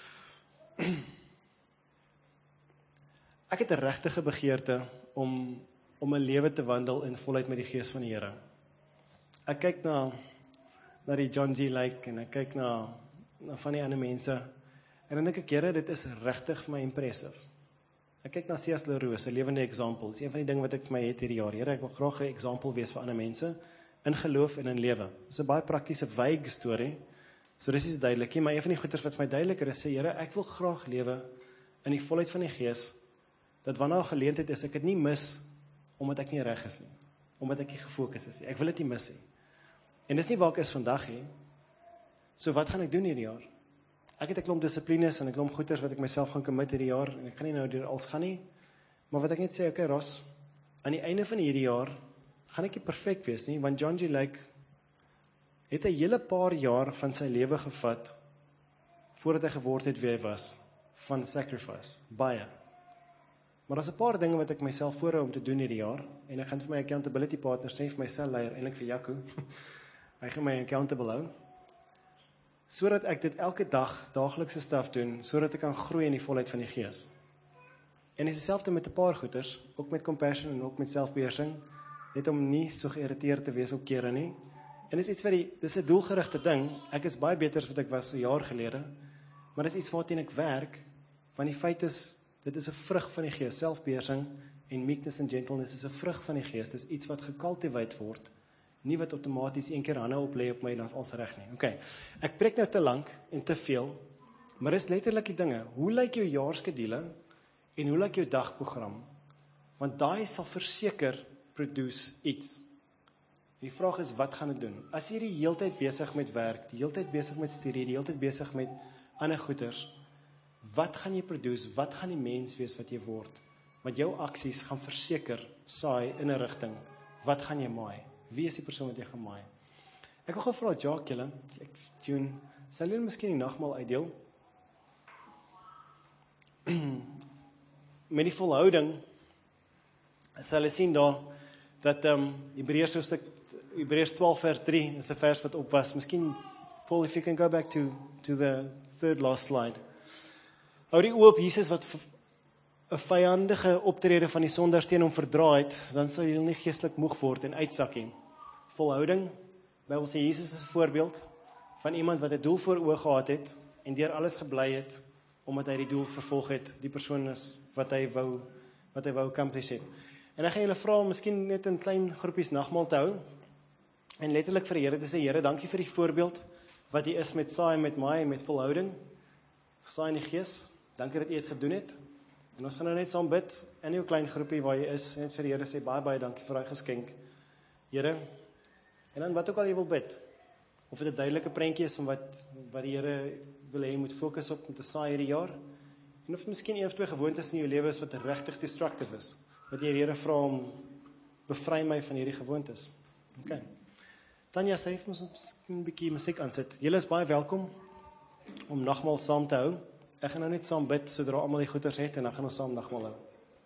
Ek het 'n regtige begeerte om om 'n lewe te wandel in volheid met die Gees van die Here. Ek kyk na na die John G. Lake en ek kyk na na van die ander mense en dan dink ek, Here, dit is regtig vir my impressive. Ek kyk na C S Leroux, 'n lewende example. Dis een van die dinge wat ek vir my het hierdie jaar. Here, ek wil graag 'n example wees vir ander mense in geloof en in lewe. Dis 'n baie praktiese vague storie. So dis nie so duidelik nie, maar een van die goeters wat vir my duideliker is, sê Here, ek wil graag lewe in die volheid van die Gees, dat wanneer 'n geleentheid is, ek dit nie mis omdat ek nie reg is nie, omdat ek nie gefokus is nie. Ek wil dit nie mis nie. En dis nie waar ek is vandag nie. So wat gaan ek doen hierdie jaar? Ek het 'n klomp dissiplines en 'n klomp goeters wat ek myself gaan commit hierdie jaar, en ek gaan nie nou deur alles gaan nie, maar wat ek net sê, okay Ross, aan die einde van hierdie jaar, gaan ek nie perfek wees nie, want John G. Lake het 'n hele paar jaar van sy lewe gevat, voordat hy geword het wie hy was, van sacrifice, baie. Maar daar's 'n paar dinge wat ek myself voorhou om te doen hierdie jaar, en ek gaan vir my accountability partner sê, vir my selleier, eintlik vir Jaco, hy gaan my accountable hou, sodat ek dit elke dag, daaglikse staf doen, sodat ek kan groei in die volheid van die Gees. En dit is dieselfde met 'n paar goeters, ook met compassion en ook met selfbeheersing, net om nie so geïrriteerd te wees op kere nie. En dit is iets wat die, dit is 'n doelgerigte ding, ek is baie beter as wat ek was 'n jaar gelede, maar dit is iets waarteen ek werk, want die feit is, dit is 'n vrug van die Gees, selfbeheersing en meekness and gentleness is 'n vrug van die Gees, dit is iets wat gecultivate word, nie wat outomaties een keer hande op lê op my, dan is alles reg nie. Okay. Ek preek nou te lank en te veel, maar dis letterlik die dinge. Hoe lyk jou jaarskedule en hoe lyk jou dagprogram? Want daai sal verseker produce iets. Die vraag is, wat gaan ek doen? As jy die heeltyd besig met werk, die heeltyd besig met studie, die heeltyd besig met ander goeters, wat gaan jy produce? Wat gaan die mens wees wat jy word? Want jou aksies gaan verseker saai in 'n rigting. Wat gaan jy maai? Wie is die persoon wat jy gaan maai? Ek wil gou vra, Jacques, julle, ek tune, sal julle miskien die nagmaal uitdeel? Met die volhouding, sal jy sien daar, dat um, Hebreërs hoofstuk, Hebreërs twaalf vers drie, is 'n vers wat op was. Miskien, Paul, if you can go back to, to the third last slide. Hou die oë op Jesus wat 'n vyandige optrede van die sondaars teen hom verdra het, dan sal jy nie geestelik moeg word en uitsak nie. Volhouding, Bybel sê Jesus is 'n voorbeeld van iemand wat 'n doel voor oë gehad het en deur alles gebly het omdat hy die doel vervolg het, die persoon is wat hy wou wat hy wou accomplish het. En ek gaan julle vra om miskien net in klein groepies nagmaal te hou, en letterlik vir die Here te sê, Here, dankie vir die voorbeeld, wat U is met saai, met maai, met volhouding, saai in die gees, dankie dat U dit gedoen het, en ons gaan nou net saam bid, in jou klein groepie waar jy is, en vir die Here sê, baie, baie dankie vir daai geskenk, Here, en dan wat ook al jy wil bid, of dit 'n duidelike prentjie is van wat, wat die Here wil hê jy moet fokus op om te saai hierdie jaar, en of miskien een of twee gewoontes in jou lewe is wat regtig destructief is, wat jy die Here vra om, bevry my van hierdie gewoontes. Okay. Tanya sê vir ons 'n bietjie musiek aansit. Julle is baie welkom om nagmaal saam te hou. Ek gaan nou net saam bid sodra almal die goeders het en dan gaan ons saam nagmaal hou.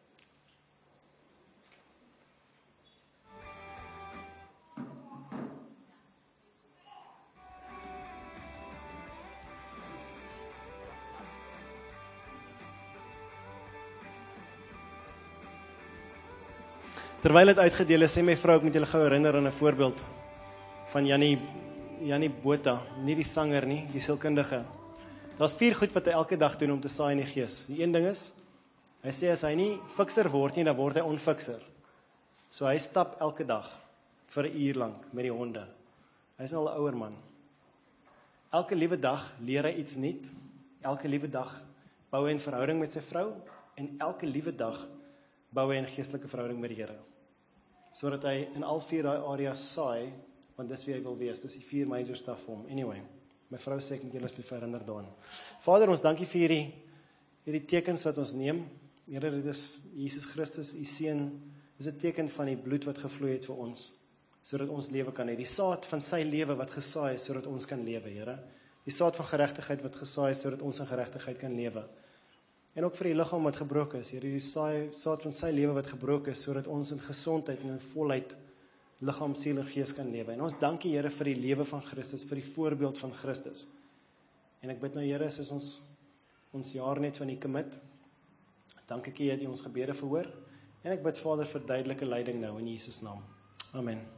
Terwyl dit uitgedeel is, sê my vrou, ek moet julle gou herinner aan 'n voorbeeld van Jannie, Jannie Botha, nie die sanger nie, die sielkundige. Daar's vier goed wat hy elke dag doen om te saai in die gees. Die een ding is, hy sê as hy nie fikser word nie, dan word hy onfikser. So hy stap elke dag vir 'n uur lank met die honde. Hy is al 'n ouer man. Elke liewe dag leer hy iets nuut. Elke liewe dag bou hy 'n verhouding met sy vrou en elke liewe dag bou hy 'n geestelike verhouding met die Here. Sodat hy in al vier daai areas saai, want dis wie hy wil wees, dis die vier major stuff vir hom. Anyway, my vrou sê ek moet julle asseblief herinner daaraan. Vader, ons dankie vir hierdie, hierdie tekens wat ons neem. Here, dit is Jesus Christus, U seun, is 'n teken van die bloed wat gevloei het vir ons, sodat ons lewe kan hê. Die saad van sy lewe wat gesaai is, sodat ons kan lewe, Here. Die saad van geregtigheid wat gesaai is, sodat ons in geregtigheid kan lewe. En ook vir die liggaam wat gebroken is, Here, die saad van sy lewe wat gebroken is, sodat ons in gesondheid en in volheid liggaam, siel en gees kan lewe. En ons dankie, Here, vir die lewe van Christus, vir die voorbeeld van Christus. En ek bid nou, Here, soos ons ons jaar net van U commit, dank ek U dat U ons gebede verhoor, en ek bid, Vader, vir duidelike leiding nou in Jesus naam. Amen.